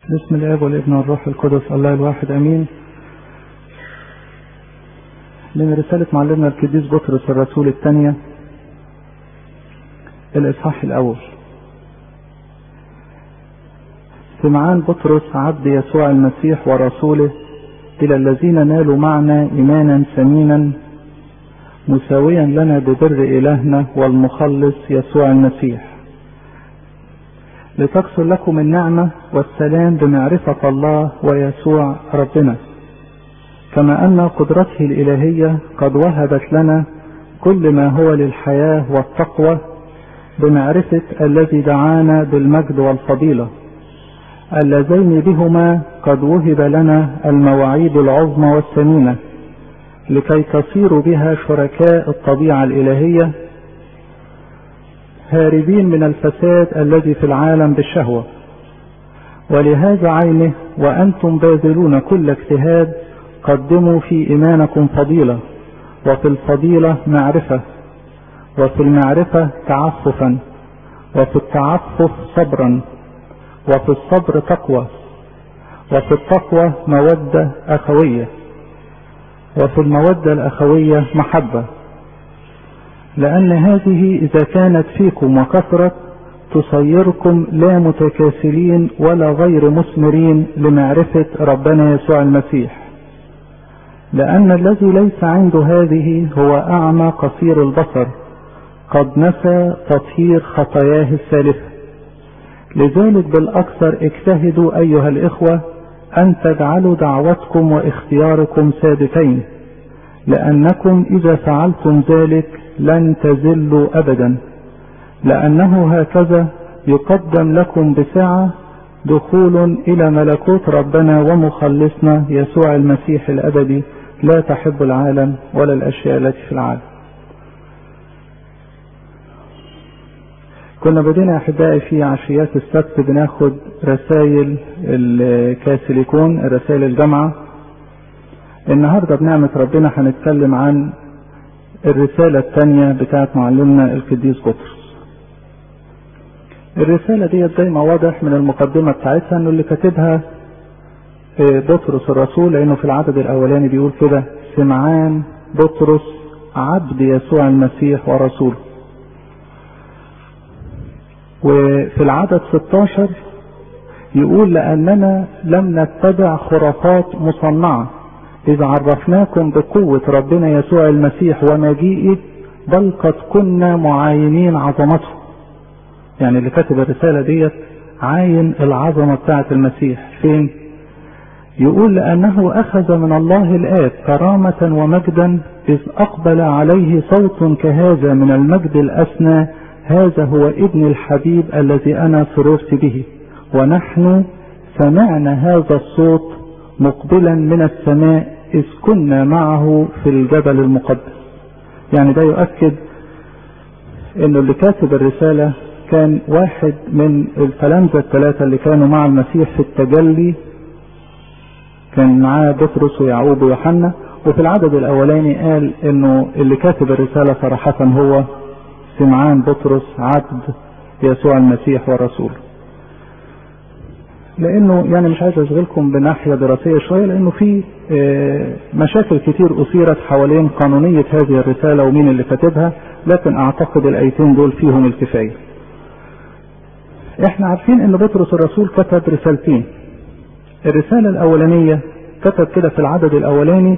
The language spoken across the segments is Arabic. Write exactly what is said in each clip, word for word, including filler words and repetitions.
بسم الاب والابن والروح القدس الله الواحد امين. من رسالة معلمنا القديس بطرس الرسول الثانية الاصحاح الاول. سمعان بطرس عبد يسوع المسيح ورسوله الى الذين نالوا معنا ايمانا ثمينا مساويا لنا ببر الهنا والمخلص يسوع المسيح، لتكثر لكم النعمة والسلام بمعرفة الله ويسوع ربنا، كما أن قدرته الإلهية قد وهبت لنا كل ما هو للحياة والتقوى بمعرفة الذي دعانا بالمجد والفضيلة، اللذين بهما قد وهب لنا المواعيد العظمى والثمينة، لكي تصيروا بها شركاء الطبيعة الإلهية، هاربين من الفساد الذي في العالم بالشهوة. ولهذا عينه وأنتم باذلون كل اجتهاد قدموا في إيمانكم فضيلة، وفي الفضيلة معرفة، وفي المعرفة تعففا، وفي التعفف صبرا، وفي الصبر تقوى، وفي التقوى مودة أخوية، وفي المودة الأخوية محبة، لأن هذه إذا كانت فيكم وكثرت تصيركم لا متكاسلين ولا غير مثمرين لمعرفة ربنا يسوع المسيح، لأن الذي ليس عنده هذه هو أعمى قصير البصر، قد نسى تطهير خطاياه السالفة. لذلك بالأكثر اجتهدوا أيها الإخوة أن تجعلوا دعوتكم واختياركم ثابتين، لأنكم إذا فعلتم ذلك لن تزلوا أبدا، لأنه هكذا يقدم لكم بسعة دخول إلى ملكوت ربنا ومخلصنا يسوع المسيح الأبدي، لا تحب العالم ولا الأشياء التي في العالم. كنا بدينا أحبائي في عشيات السبت بناخد رسائل الكاثوليكون، رسائل الجامعة. النهاردة بنعمة ربنا هنتكلم عن الرسالة الثانية بتاعت معلمنا القديس بطرس. الرسالة دي زي ما واضح من المقدمة بتاعتها انه اللي كاتبها بطرس الرسول، لانه في العدد الاولاني بيقول كده: سمعان بطرس عبد يسوع المسيح ورسوله. وفي العدد ستاشر يقول: لأننا لم نتبع خرافات مصنعة إذا عرفناكم بقوة ربنا يسوع المسيح ومجيئه، بل قد كنا معاينين عظمته. يعني اللي كاتب الرسالة ديت عاين العظمة بتاعة المسيح فين؟ يقول: لأنه أخذ من الله الآب كرامة ومجدا إذ أقبل عليه صوت كهذا من المجد الأسنى: هذا هو ابن الحبيب الذي أنا سررت به. ونحن سمعنا هذا الصوت مقبلا من السماء إذ كنا معه في الجبل المقدس. يعني ده يؤكد إنه اللي كاتب الرسالة كان واحد من التلامذة الثلاثة اللي كانوا مع المسيح في التجلي، كان معاه بطرس ويعقوب ويوحنا. وفي العدد الأولاني قال إنه اللي كاتب الرسالة صراحة هو سمعان بطرس عبد يسوع المسيح ورسوله. لانه يعني مش عايز اشغلكم بناحية دراسية شوية، لانه في مشاكل كتير اثيرت حوالين قانونية هذه الرسالة ومين اللي كاتبها، لكن اعتقد الايتين دول فيهم الكفاية. احنا عارفين ان بطرس الرسول كتب رسالتين. الرسالة الاولانية كتب كده في العدد الاولاني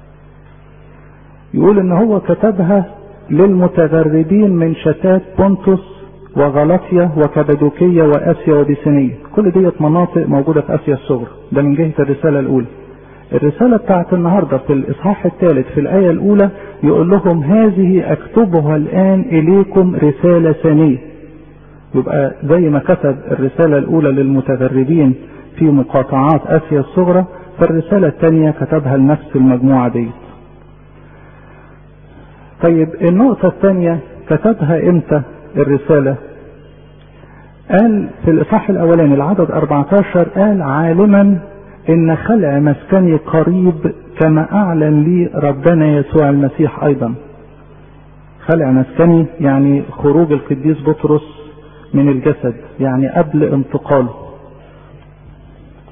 يقول ان هو كتبها للمتغربين من شتات بونتوس وغلاطيا وكبادوكية وآسيا وبيسينية. كل ديت مناطق موجودة في آسيا الصغرى. ده من جهة الرسالة الأولى. الرسالة بتاعت النهاردة في الإصحاح الثالث في الآية الأولى يقول لهم: هذه أكتبها الآن إليكم رسالة ثانية. يبقى زي ما كتب الرسالة الأولى للمتغربين في مقاطعات آسيا الصغرى، فالرسالة الثانية كتبها لنفس المجموعة دي. طيب النقطة الثانية كتبها امتى الرسالة؟ قال في الإصحاح الأولاني العدد أربعة عشر: قال: عالما إن خلع مسكني قريب كما أعلن لي ربنا يسوع المسيح أيضا. خلع مسكني يعني خروج القديس بطرس من الجسد، يعني قبل انتقاله.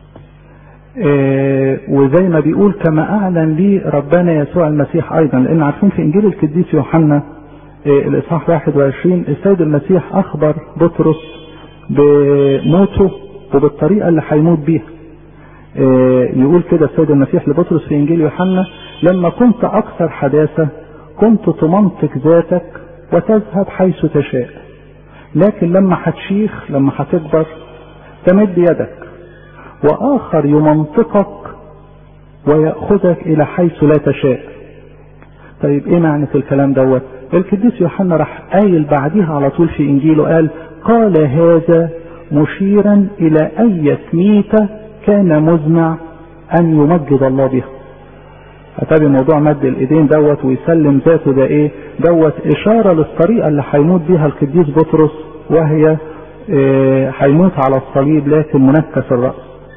إيه وزي ما بيقول كما اعلن لي ربنا يسوع المسيح ايضا، لان عارفين في انجيل القديس يوحنا إيه الاصحاح واحد وعشرين السيد المسيح اخبر بطرس بموته وبالطريقه اللي هيموت بيها. إيه يقول كده السيد المسيح لبطرس في انجيل يوحنا: لما كنت اكثر حداثه كنت تمنطق ذاتك وتذهب حيث تشاء، لكن لما هتشيخ لما هتكبر تمد يدك واخر يمنطقك ويأخذك الى حيث لا تشاء. طيب ايه معنى الكلام دوت؟ القديس يوحنا راح قايل بعديها على طول في انجيله قال: قال هذا مشيرا الى اية ميتة كان مزمع ان يمجد الله بها. فتابع موضوع مد الايدين دوت ويسلم ذاته ده ايه دوت اشارة للطريقة اللي هيموت بيها القديس بطرس، وهي هيموت على الصليب لكن منكس الرأس.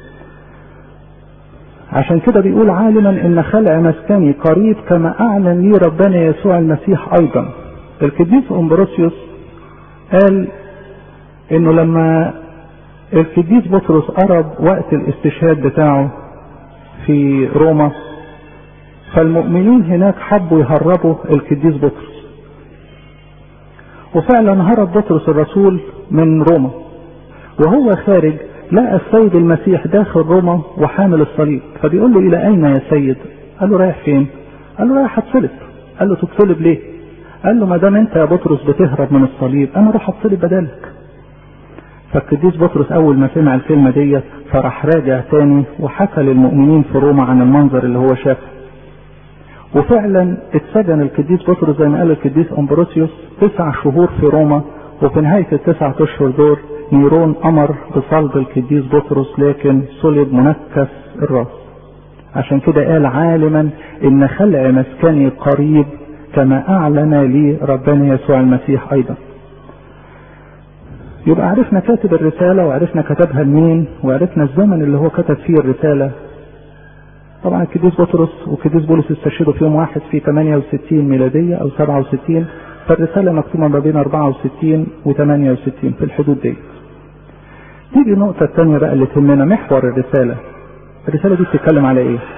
عشان كده بيقول: عالما ان خلع مسكني قريب كما اعلن لي ربنا يسوع المسيح ايضا. القديس امبروسيوس قال انه لما القديس بطرس قرب وقت الاستشهاد بتاعه في روما، فالمؤمنين هناك حبوا يهربوا القديس بطرس، وفعلا هرب بطرس الرسول من روما، وهو خارج لقى السيد المسيح داخل روما وحامل الصليب. فبيقول له: الى اين يا سيد؟ قال له: رايح فين؟ قال له: رايح اتصلب. قال له: تتصلب ليه؟ قال له: ما دام انت يا بطرس بتهرب من الصليب انا اروح اتصلب بدالك. فالقديس بطرس اول ما سمع الكلمه ديت فراح راجع تاني وحكى للمؤمنين في روما عن المنظر اللي هو شافه. وفعلا اتسجن القديس بطرس زي ما قال القديس امبروسيوس تسع شهور في روما، وفي نهايه التسعة اشهر دول نيرون امر بصلب القديس بطرس لكن صلب منكس الراس. عشان كده قال: عالما ان خلع مسكني قريب كما اعلن لي ربنا يسوع المسيح ايضا. يبقى عرفنا كاتب الرسالة وعرفنا كتبها لمين وعرفنا الزمن اللي هو كتب فيه الرسالة. طبعا القديس بطرس والقديس بولس استشهدوا في يوم واحد في ثمانية وستين ميلادية او سبعة وستين، فالرسالة مكتوبة ما بين أربعة وستين و ثمانية وستين في الحدود دي. تيجي النقطة الثانية بقى اللي تهمنا، محور الرسالة. الرسالة دي بتتكلم على ايه؟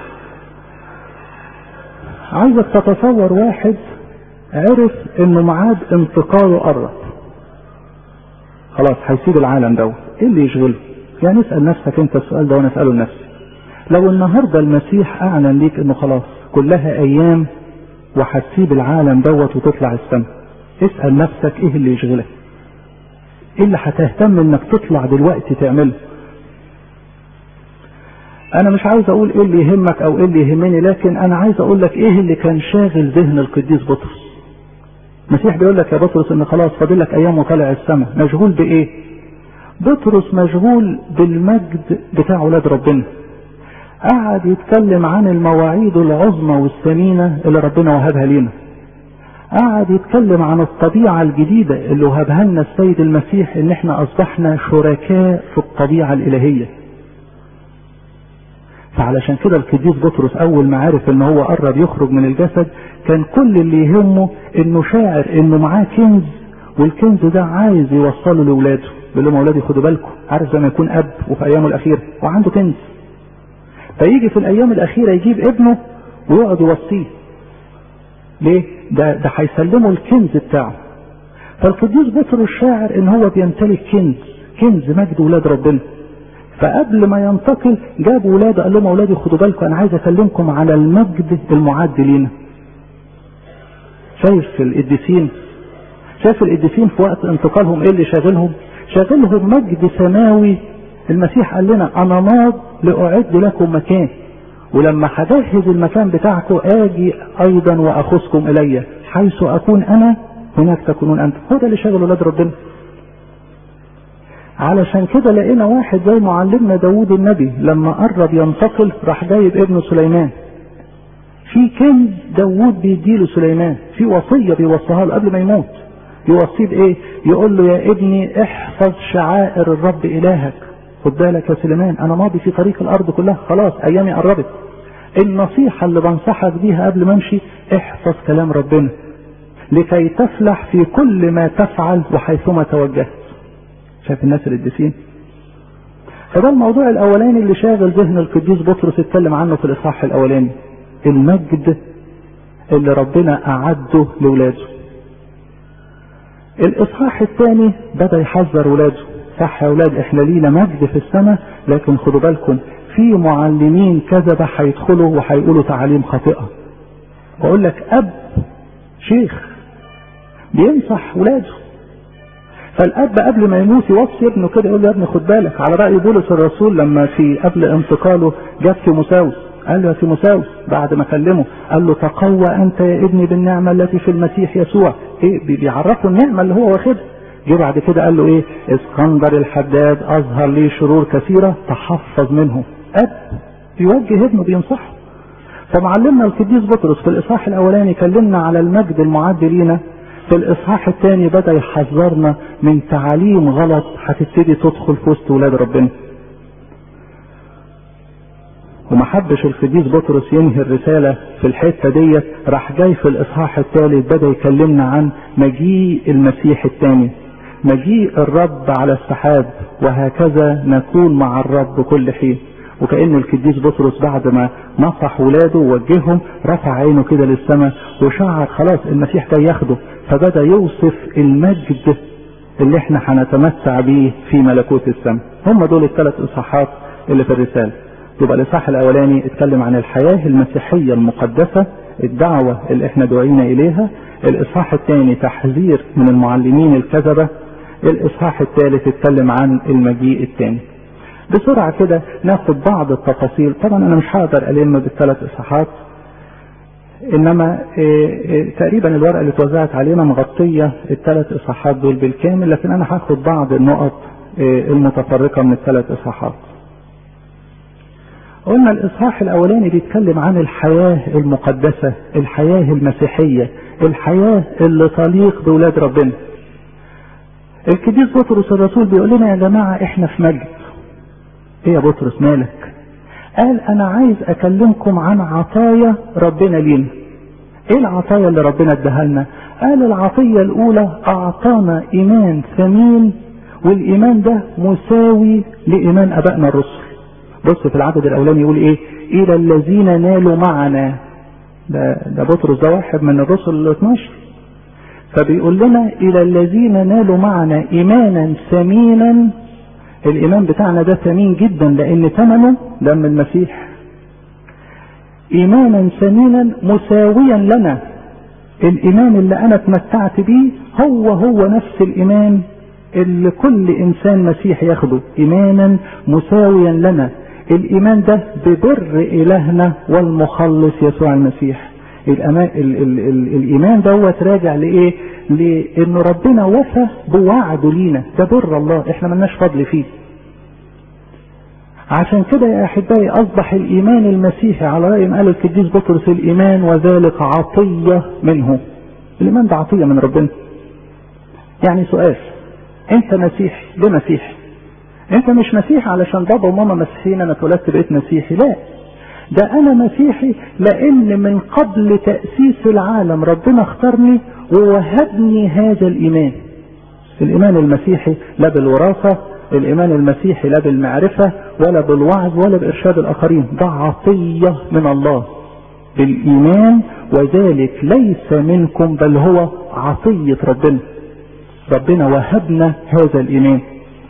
عايزك تتصور واحد عرف انه ميعاد انتقاله قرب، خلاص هيسيب العالم دوت، ايه اللي يشغله؟ يعني اسأل نفسك انت السؤال ده وانا اسأله لنفسي. لو النهاردة المسيح اعلن ليك انه خلاص كلها ايام وهتسيب العالم دوت وتطلع السماء، اسأل نفسك ايه اللي يشغلك؟ ايه اللي هتهتم انك تطلع دلوقتي تعمله؟ انا مش عايز اقول ايه اللي يهمك او ايه اللي يهمني، لكن انا عايز اقول لك ايه اللي كان شاغل ذهن القديس بطرس. المسيح بيقول لك يا بطرس ان خلاص فاضل لك ايام وطالع السماء، مشغول بايه؟ بطرس مشغول بالمجد بتاع اولاد ربنا. قعد يتكلم عن المواعيد العظمى والثمينة اللي ربنا وهبها لنا. قعد يتكلم عن الطبيعة الجديدة اللي وهبها لنا السيد المسيح، ان احنا اصبحنا شركاء في الطبيعة الالهية. فعلشان كده القديس بطرس اول ما عرف ان هو قرب يخرج من الجسد كان كل اللي يهمه انه شاعر انه معاه كنز، والكنز ده عايز يوصله لاولاده. بيقول لهم: اولادي خدوا بالكم، عارف زي ما يكون اب وفي ايامه الاخيره وعنده كنز، فيجي في الايام الاخيره يجيب ابنه ويقعد يوصيه. ليه؟ ده ده هيسلمه الكنز بتاعه. فالقديس بطرس شاعر ان هو بيمتلك كنز، كنز مجد ولاد ربنا. فقبل ما ينتقل جاب ولاده قال لهم: اولادي خدوا بالكم، انا عايز اكلمكم على المجد المعد لينا. شايف القديسين شايف القديسين في وقت انتقالهم ايه اللي شاغلهم؟ شاغلهم مجد سماوي. المسيح قال لنا: انا ماض لاعد لكم مكان، ولما هجهز المكان بتاعكم اجي ايضا واخذكم الي، حيث اكون انا هناك تكونون انتم. هو ده اللي شاغل ولاد ربنا. علشان كده لقينا واحد زي معلمنا داود النبي لما قرب ينتقل راح جايب ابنه سليمان. في كنز داود بيديله سليمان، في وصية بيوصيها له قبل ما يموت. يوصيه بايه؟ يقول له: يا ابني احفظ شعائر الرب الهك. خد بالك يا سليمان، انا ماضي في طريق الارض كلها، خلاص ايامي قربت. النصيحة اللي بنصحك بيها قبل ما امشي: احفظ كلام ربنا لكي تفلح في كل ما تفعل وحيثما توجهت. شايف الناس القديسين؟ فده الموضوع الاولاني اللي شاغل ذهن القديس بطرس اتكلم عنه في الاصحاح الاولاني، المجد اللي ربنا اعده لاولاده. الاصحاح الثاني بدا يحذر ولاده، صح يا اولاد احنا لينا مجد في السماء، لكن خدوا بالكم في معلمين كذبه هيدخلوا وهيقولوا تعاليم خاطئه. بقول لك اب شيخ بينصح ولاده، فالاب قبل ما يموت يوصي ابنه كده يقول له يا ابني خد بالك، على راي بولس الرسول لما في قبل انتقاله جاب تيموثاوس قال له يا تيموثاوس بعد ما كلمه قال له تقوى انت يا ابني بالنعمه التي في المسيح يسوع. ايه بيعرفه النعمه اللي هو واخدها. جه بعد كده قال له ايه؟ اسكندر الحداد اظهر لي شرور كثيره تحفظ منه. اب بيوجه ابنه بينصحه. فمعلمنا القديس بطرس في الاصحاح الاولاني كلمنا على المجد المعد لينا، في الاصحاح الثاني بدا يحذرنا من تعاليم غلط هتبتدي تدخل في وسط ولاد ربنا. وما حبش القديس بطرس ينهي الرساله في الحته ديت، راح جاي في الاصحاح الثالث بدا يكلمنا عن مجيء المسيح الثاني، مجيء الرب على السحاب، وهكذا نكون مع الرب كل حين. وكأن القديس بطرس بعد ما نصح ولاده ووجههم رفع عينه كده للسماء وشعر خلاص المسيح ده ياخده، فبدأ يوصف المجد اللي احنا هنتمتع بيه في ملكوت السماء. هم دول الثلاث اصحاحات اللي في الرسالة. يبقى الاصحاح الاولاني اتكلم عن الحياة المسيحية المقدسة، الدعوة اللي احنا دعينا اليها. الاصحاح الثاني تحذير من المعلمين الكذبة. الاصحاح الثالث اتكلم عن المجيء الثاني. بسرعة كده ناخد بعض التفاصيل. طبعا انا مش هقدر الم بالثلاث اصحاحات، انما إيه إيه تقريبا الورقة اللي اتوزعت علينا مغطية الثلاث اصحاحات دول بالكامل، لكن انا هاخد بعض النقط إيه المتفرقة من الثلاث اصحاحات. قلنا الاصحاح الاولاني بيتكلم عن الحياة المقدسة، الحياة المسيحية، الحياة اللي تليق بولاد ربنا. القديس بطرس الرسول بيقول لنا يا جماعة احنا في مجد. ايه يا بطرس مالك؟ قال انا عايز اكلمكم عن عطايا ربنا لينا. ايه العطايا اللي ربنا اداها لنا؟ قال العطية الاولى اعطانا ايمان ثمين، والايمان ده مساوي لايمان ابائنا الرسل. بص في العدد الاولاني يقول ايه؟ الى الذين نالوا معنا. ده, ده بطرس ده واحد من الرسل الاثناشر، فبيقول لنا الى الذين نالوا معنا ايمانا ثمينا. الايمان بتاعنا ده ثمين جدا لان ثمنه دم المسيح. ايمانا ثمينا مساويا لنا. الايمان اللي انا اتمتعت بيه هو هو نفس الايمان اللي كل انسان مسيحي ياخده، ايمانا مساويا لنا. الايمان ده ببر الهنا والمخلص يسوع المسيح. الأمان ال ال ال الايمان دوت راجع لايه؟ لان ربنا وفى بوعده لينا، ده بر الله احنا ملناش فضل فيه. عشان كده يا احبائي اصبح الايمان المسيحي على رأي ما قال القديس بطرس الايمان وذلك عطية منه. الايمان ده عطية من ربنا. يعني سؤال، انت مسيحي ليه مسيحي؟ انت مش مسيحي علشان بابا وماما مسيحيين انا اتولدت بقيت مسيحي، لا، ده انا مسيحي لان من قبل تأسيس العالم ربنا اختارني ووهبني هذا الايمان. الايمان المسيحي لا بالوراثة، الايمان المسيحي لا بالمعرفة ولا بالوعظ ولا بارشاد الاخرين، ده عطية من الله بالايمان، وذلك ليس منكم بل هو عطية ربنا. ربنا وهبنا هذا الايمان.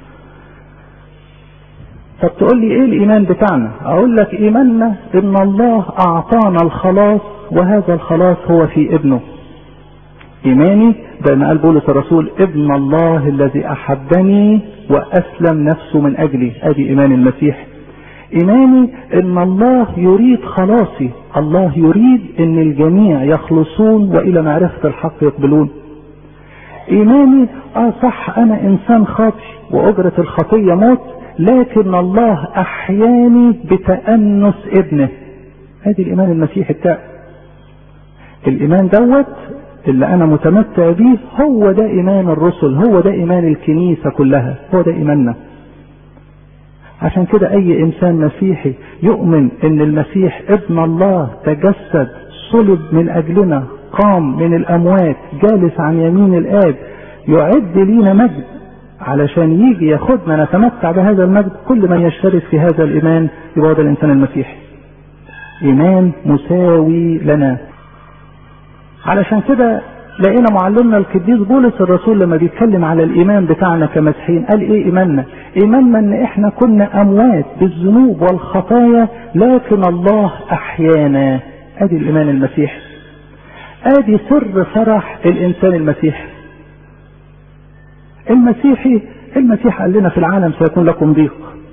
طب تقول لي ايه الايمان بتاعنا؟ اقول لك ايماننا ان الله اعطانا الخلاص، وهذا الخلاص هو في ابنه. ايماني زي ما قال بولس الرسول ابن الله الذي احبني واسلم نفسه من اجلي. ادي ايمان المسيح. ايماني ان الله يريد خلاصي، الله يريد ان الجميع يخلصون والى معرفة الحق يقبلون. ايماني اه صح انا انسان خاطئ واجرة الخطية موت، لكن الله احياني بتأنس ابنه. ادي الايمان المسيحي بتاعي. الايمان دوت اللي انا متمتع بيه هو ده ايمان الرسل، هو ده ايمان الكنيسة كلها، هو ده ايماننا. عشان كده اي انسان مسيحي يؤمن ان المسيح ابن الله تجسد صلب من اجلنا، قام من الاموات، جالس عن يمين الاب، يعد لينا مجد، علشان يجي ياخدنا نتمتع بهذا المجد. كل من يشترك في هذا الإيمان يبقى هذا الإنسان المسيحي، إيمان مساوي لنا. علشان كده لقينا معلمنا القديس بولس الرسول لما بيتكلم على الإيمان بتاعنا كمسيحيين قال إيه إيماننا؟ إيماننا إن إحنا كنا أموات بالذنوب والخطايا لكن الله أحيانا. أدي الإيمان المسيحي، أدي سر فرح الإنسان المسيحي. المسيحي المسيح قال لنا في العالم سيكون لكم ضيق،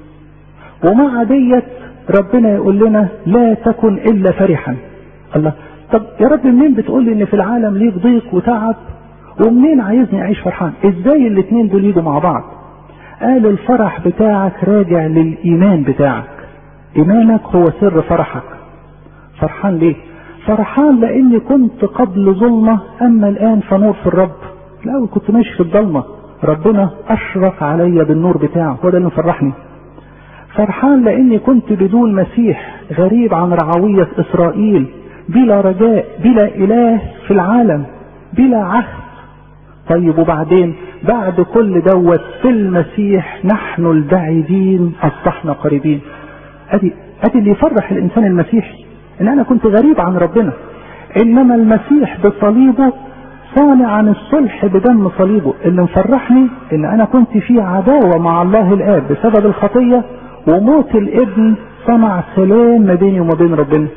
ومع ديت ربنا يقول لنا لا تكن إلا فرحا. الله، طب يا رب منين بتقول لي ان في العالم ليك ضيق وتعب، ومنين عايزني اعيش فرحان؟ ازاي الاثنين دول يجوا مع بعض؟ قال الفرح بتاعك راجع للايمان بتاعك. ايمانك هو سر فرحك. فرحان ليه؟ فرحان لاني كنت قبل ظلمة اما الان فنور في الرب. الاول كنت ماشي في الضلمة، ربنا اشرق عليا بالنور بتاعه، هو ده اللي مفرحني. فرحان لاني كنت بدون مسيح، غريب عن رعوية اسرائيل، بلا رجاء، بلا اله في العالم، بلا عهد. طيب وبعدين بعد كل دوت في المسيح نحن البعيدين اصبحنا قريبين. ادي ادي اللي يفرح الانسان المسيحي، ان انا كنت غريب عن ربنا، انما المسيح بصليبه صانع عن الصلح بدم صليبه. اللي مفرحني ان انا كنت في عداوة مع الله الاب بسبب الخطية، وموت الابن صنع سلام ما بيني وما بين ربنا.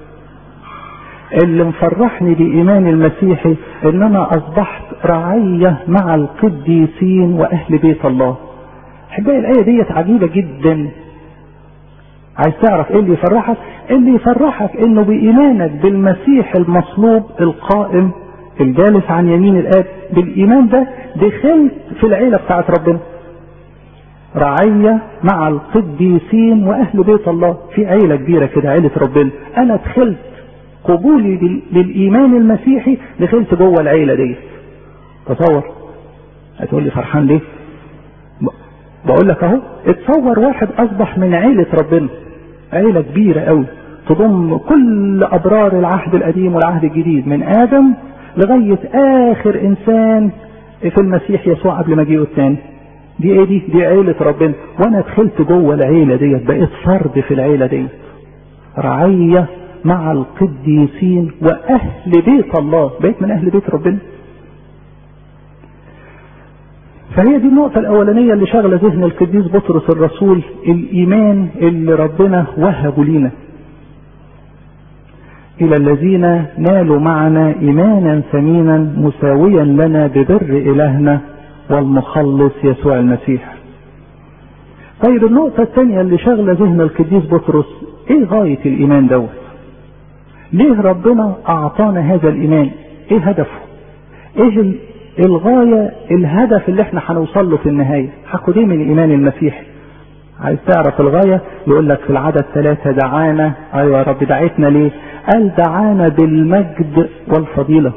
اللي مفرحني بإيمان المسيحي ان انا اصبحت رعية مع القديسين واهل بيت الله. احبائي الآية ديت عجيبة جدا. عايز تعرف ايه اللي يفرحك؟ اللي يفرحك انه بإيمانك بالمسيح المصلوب القائم الجالس عن يمين الآب، بالإيمان ده دخلت في العيلة بتاعت ربنا، رعية مع القديسين واهل بيت الله، في عيلة كبيرة كده، عيلة ربنا. انا دخلت قبولي للإيمان المسيحي، دخلت جوه العيلة دي. تصور، هتقول لي فرحان ليه؟ بقول لك اهو، اتصور واحد اصبح من عيلة ربنا، عيلة كبيرة قوي تضم كل ابرار العهد القديم والعهد الجديد، من ادم لغاية اخر انسان في المسيح يسوع قبل مجيئه الثاني. دي ايه دي؟ دي عيلة ربنا. وانا دخلت جوه العيلة دي، بقيت فرد في العيلة دي، رعية مع القديسين واهل بيت الله، بقيت من اهل بيت ربنا. فهي دي النقطة الاولانية اللي شغلة ذهن القديس بطرس الرسول، الايمان اللي ربنا وهبه لينا. الى الذين نالوا معنا ايمانا ثمينا مساويا لنا ببر الهنا والمخلص يسوع المسيح. طيب النقطة الثانية اللي شغلة ذهن القديس بطرس، ايه غاية الايمان دوت؟ ليه ربنا اعطانا هذا الايمان؟ ايه هدفه؟ ايه الغاية، الهدف اللي احنا هنوصل له في النهاية؟ هاخد ايه من الايمان المسيحي؟ عايز تعرف الغاية؟ يقول لك في العدد ثلاثة دعانا. ايوه يا رب، دعيتنا ليه؟ قال دعانا بالمجد والفضيلة.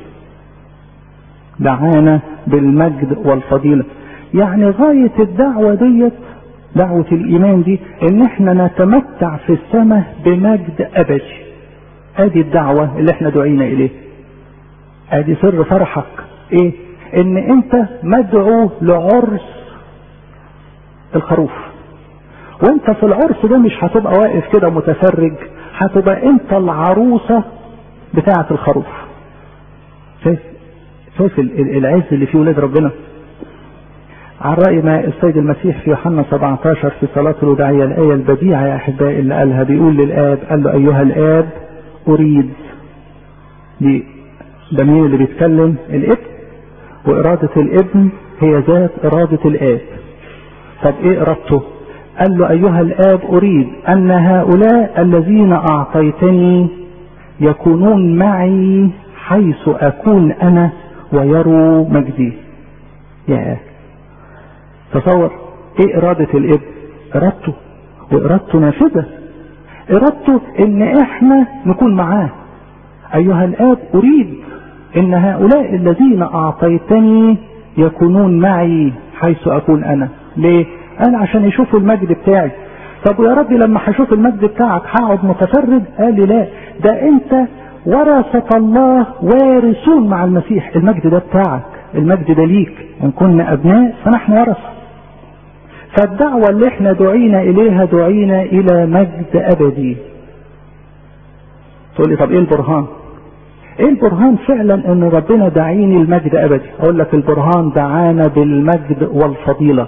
دعانا بالمجد والفضيلة، يعني غاية الدعوة ديت، دعوة الايمان دي، ان احنا نتمتع في السماء بمجد ابدي. ادي الدعوة اللي احنا دعينا اليه. ادي سر فرحك ايه؟ ان انت مدعو لعرس الخروف. وانت في العرس ده مش هتبقى واقف كده متفرج، هتبقى انت العروسة بتاعة الخروف. شايف شايف العز اللي فيه ولاد ربنا. على رأي ما السيد المسيح في يوحنا سبعة عشر في صلاة الوداعية، الآية البديعة يا أحبائي اللي قالها، بيقول للآب، قال له أيها الآب أريد. دي ده مين اللي بيتكلم؟ الابن. وإرادة الابن هي ذات إرادة الآب. طب إيه إرادته؟ قال له أيها الآب أريد أن هؤلاء الذين أعطيتني يكونون معي حيث أكون أنا ويروا مجدي. يا تصور إيه إرادة الابن؟ إرادته، وإرادته نافذة. إرادته إن إحنا نكون معاه. أيها الآب أريد إن هؤلاء الذين أعطيتني يكونون معي حيث أكون أنا. ليه؟ قال عشان يشوفوا المجد بتاعي. طب يا ربي لما هشوف المجد بتاعك هقعد متفرج؟ قال لي لا، ده انت ورثة الله وارثون مع المسيح. المجد ده بتاعك، المجد ده ليك، إن كنا أبناء فنحن ورثة. فالدعوة اللي احنا دعينا إليها دعينا إلى مجد أبدي. تقول لي طب إيه البرهان؟ إيه البرهان فعلا إن ربنا دعيني المجد أبدي؟ أقول لك البرهان دعانا بالمجد والفضيلة.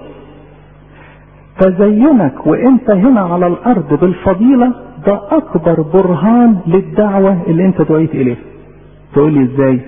فزينك وإنت هنا على الأرض بالفضيلة ده أكبر برهان للدعوة اللي أنت دعيت إليها. تقول لي إزاي؟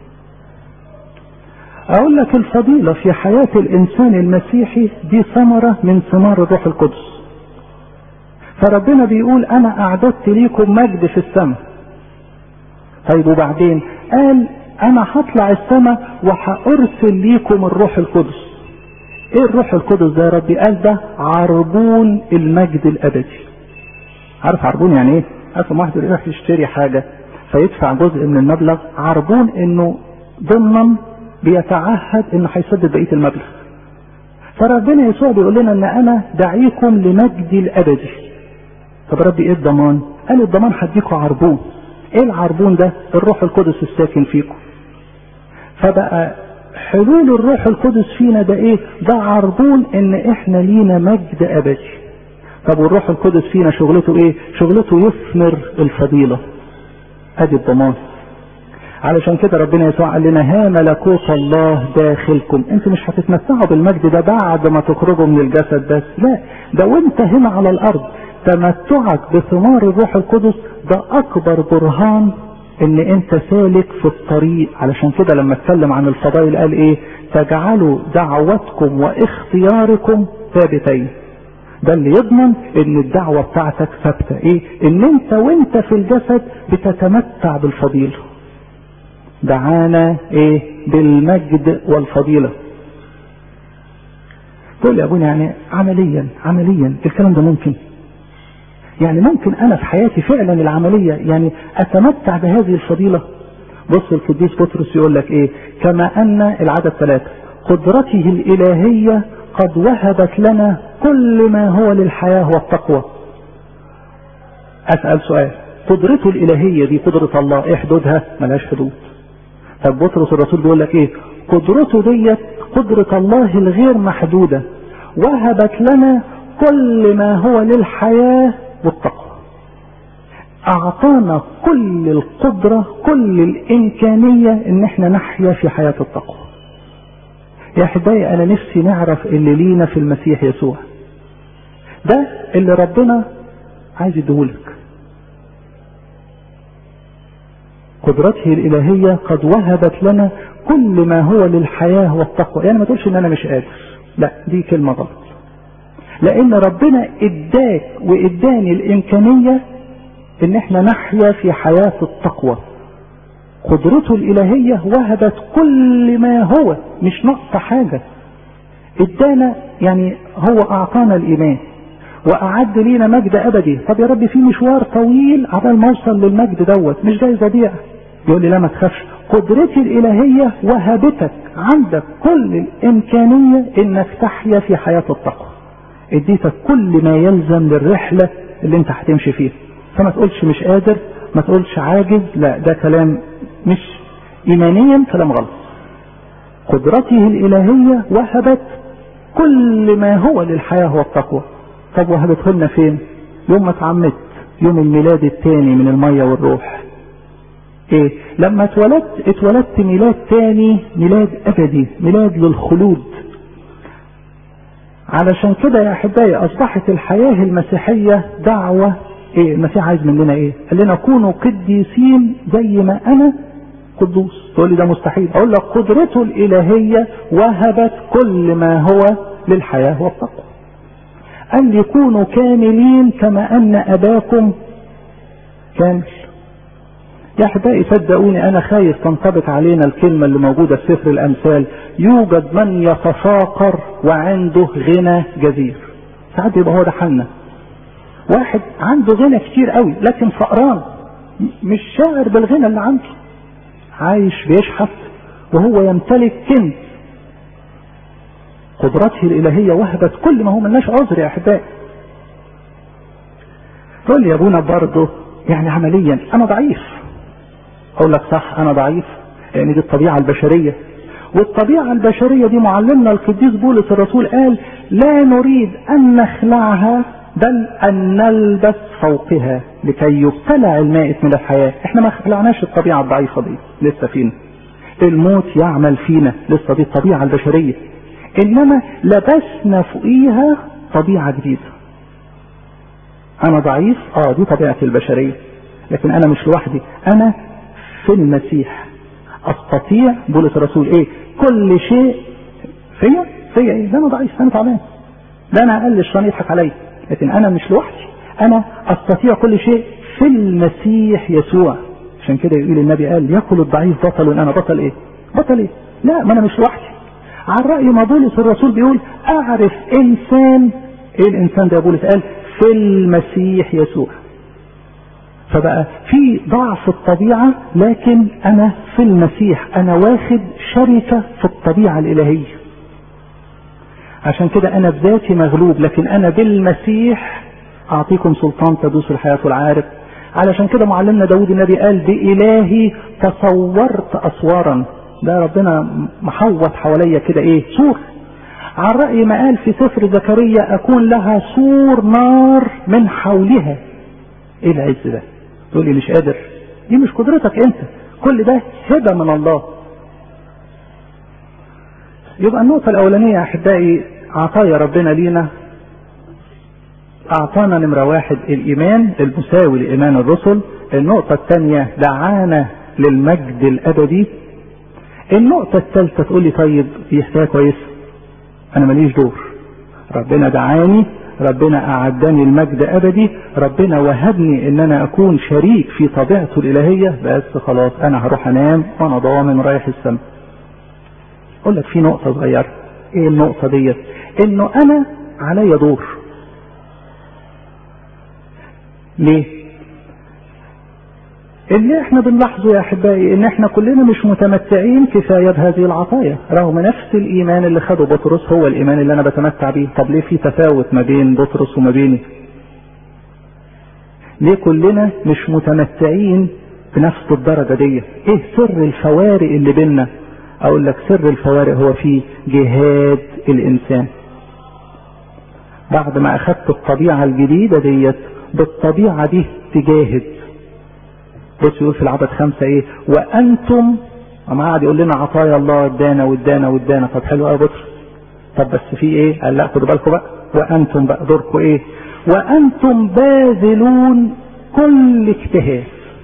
أقول لك الفضيلة في حياة الإنسان المسيحي دي ثمرة من ثمار الروح القدس. فربنا بيقول أنا أعددت ليكم مجد في السماء. طيب وبعدين قال أنا هطلع السماء وهأرسل ليكم الروح القدس. إيه الروح القدس ده يا ربي؟ قال ده عربون المجد الأبدي. عارف عربون يعني إيه؟ عارف واحد يروح يشتري حاجة فيدفع جزء من المبلغ عربون، إنه ضمن بيتعهد انه هيسدد بقيه المبلغ. فربنا يسوع بيقول لنا ان انا دعيكم لمجدي الابدي. طب ربي ايه الضمان؟ قال الضمان هديكم عربون. ايه العربون ده؟ الروح القدس الساكن فيكم. فبقى حلول الروح القدس فينا ده ايه؟ ده عربون ان احنا لينا مجد ابدي. طب والروح القدس فينا شغلته ايه؟ شغلته يثمر الفضيله. ادي الضمان. علشان كده ربنا يسوع قال لنا ها ملكوت الله داخلكم. انتوا مش هتتمتعوا بالمجد ده بعد ما تخرجوا من الجسد بس، لا، ده وانت هنا على الارض تمتعك بثمار الروح القدس ده اكبر برهان ان انت سالك في الطريق. علشان كده لما اتكلم عن الفضائل قال ايه؟ تجعلوا دعوتكم واختياركم ثابتين. ده اللي يضمن ان الدعوة بتاعتك ثابتة. ايه؟ ان انت وانت في الجسد بتتمتع بالفضيلة. دعانا ايه؟ بالمجد والفضيلة. تقول يا ابونا يعني عمليا عمليا الكلام ده ممكن؟ يعني ممكن انا في حياتي فعلا العملية يعني اتمتع بهذه الفضيلة؟ بص القديس بطرس يقول لك ايه؟ كما ان العدد ثلاثة قدرته الالهية قد وهبت لنا كل ما هو للحياة والتقوى. اسأل سؤال، قدرته الالهية دي قدرة الله ايه حدودها؟ ملهاش حدود. طب بطرس الرسول بيقول لك ايه؟ قدرته ديت قدرة الله الغير محدودة وهبت لنا كل ما هو للحياة والتقوى. اعطانا كل القدرة كل الامكانية ان احنا نحيا في حياة التقوى. يا احبائي انا نفسي نعرف اللي لينا في المسيح يسوع ده اللي ربنا عايز يديهولك. قدرته الالهية قد وهبت لنا كل ما هو للحياة والتقوى. يعني ما تقولش ان انا مش قادر، لا دي كلمة غلط. لان ربنا اداك واداني الامكانية ان احنا نحيا في حياة التقوى. قدرته الالهية وهبت كل ما هو، مش نقص حاجة. ادانا يعني هو اعطانا الايمان واعد لينا مجد ابدي. طب يا رب في مشوار طويل عبال ما اوصل للمجد دوت، مش جاي ضيع. يقول لي لا ما تخافش، قدرتي الالهية وهبتك عندك كل الامكانية انك تحيا في حياة التقوى. اديتك كل ما يلزم للرحلة اللي انت هتمشي فيها. فما تقولش مش قادر، ما تقولش عاجز، لا ده كلام مش ايمانيا، كلام غلط. قدرته الالهية وهبت كل ما هو للحياة والتقوى. طب وهبته لنا فين؟ يوم ما اتعمدت، يوم الميلاد الثاني من المية والروح. ايه؟ لما اتولدت اتولدت ميلاد ثاني، ميلاد ابدي، ميلاد للخلود. علشان كده يا احبائي اصبحت الحياة المسيحية دعوة. ايه المسيح عايز مننا ايه؟ قال لنا كونوا قديسين زي ما انا قدوس. تقول لي ده مستحيل. اقول لك قدرته الالهية وهبت كل ما هو للحياة والتقوى. أن يكونوا كاملين كما أن أباكم كامل. يا أحبائي صدقوني أنا خايف تنطبق علينا الكلمة اللي موجودة في سفر الأمثال، يوجد من يتفاقر وعنده غنى جزير. ساعات يبقى هو ده حالنا. واحد عنده غنى كتير قوي لكن فقران، مش شاعر بالغنى اللي عنده، عايش بيشحت وهو يمتلك كنز. قدرته الالهية وهبت كل ما هو، ملناش عذر يا احبائي. تقول لي يا ابونا برضه يعني عمليا انا ضعيف. اقول لك صح انا ضعيف، يعني دي الطبيعة البشرية، والطبيعة البشرية دي معلمنا القديس بولس الرسول قال لا نريد أن نخلعها بل أن نلبس فوقها لكي يبتلع المائت من الحياة. احنا ما خلعناش الطبيعة الضعيفة دي، لسه فينا الموت يعمل فينا، لسه دي الطبيعة البشرية، انما لبسنا فوقيها طبيعة جديدة. انا ضعيف، اه دي طبيعتي البشرية، لكن انا مش لوحدي، انا في المسيح استطيع. بولس الرسول ايه؟ كل شيء فيا فيا ايه؟ ده انا ضعيف، انا تعبان، ده انا اقل الشيطان يضحك عليا، لكن انا مش لوحدي، انا استطيع كل شيء في المسيح يسوع. عشان كده يقول النبي قال يقول الضعيف بطل، وانا بطل ايه؟ بطل ايه؟ لا، ما انا مش لوحدي. على رأي ما بولس الرسول بيقول اعرف انسان، ايه الانسان ده يا بولس؟ قال في المسيح يسوع. فبقى في ضعف الطبيعة، لكن انا في المسيح، انا واخد شركة في الطبيعة الالهية. عشان كده انا بذاتي مغلوب، لكن انا بالمسيح اعطيكم سلطان تدوس الحياة والعارف. علشان كده معلمنا داود النبي قال بإلهي تصورت أسوارا، ده ربنا محوط حواليا كده ايه؟ سور. على رأي ما قال في سفر زكريا اكون لها سور نار من حولها. ايه العز ده؟ تقول لي مش قادر، دي مش قدرتك انت، كل ده هبة من الله. يبقى النقطة الاولانية يا احبائي عطايا ربنا لينا. اعطانا نمرة واحد الايمان المساوي لايمان الرسل. النقطة الثانية دعانا للمجد الابدي. النقطة الثالثة تقول لي طيب دي حكاية كويسة، انا ماليش دور، ربنا دعاني، ربنا اعدني المجد ابدي، ربنا وهبني ان انا اكون شريك في طبيعته الالهية، بس خلاص انا هروح انام وانا ضامن رايح السماء. اقول لك في نقطة صغيرة. ايه النقطة ديت؟ انه انا عليا دور. ليه؟ اللي احنا بنلاحظه يا احبائي ان احنا كلنا مش متمتعين كفاية بهذه العطايا، رغم نفس الايمان اللي خده بطرس هو الايمان اللي انا بتمتع بيه. طب ليه في تفاوت ما بين بطرس وما بيني؟ ليه كلنا مش متمتعين بنفس الدرجة دي؟ ايه سر الفوارق اللي بيننا؟ اقول لك سر الفوارق هو في جهاد الانسان. بعد ما اخدت الطبيعة الجديدة ديت، بالطبيعة دي تجاهد. بص يقول في العدد خمسة ايه؟ وانتم، اما قاعد يقول لنا عطايا الله ادانا وادانا وادانا. طب حلو قوي بطرس، طب بس في ايه؟ قال لا خدوا بالكم بقى، وانتم بقى دوركم ايه؟ وانتم باذلون كل اجتهاد.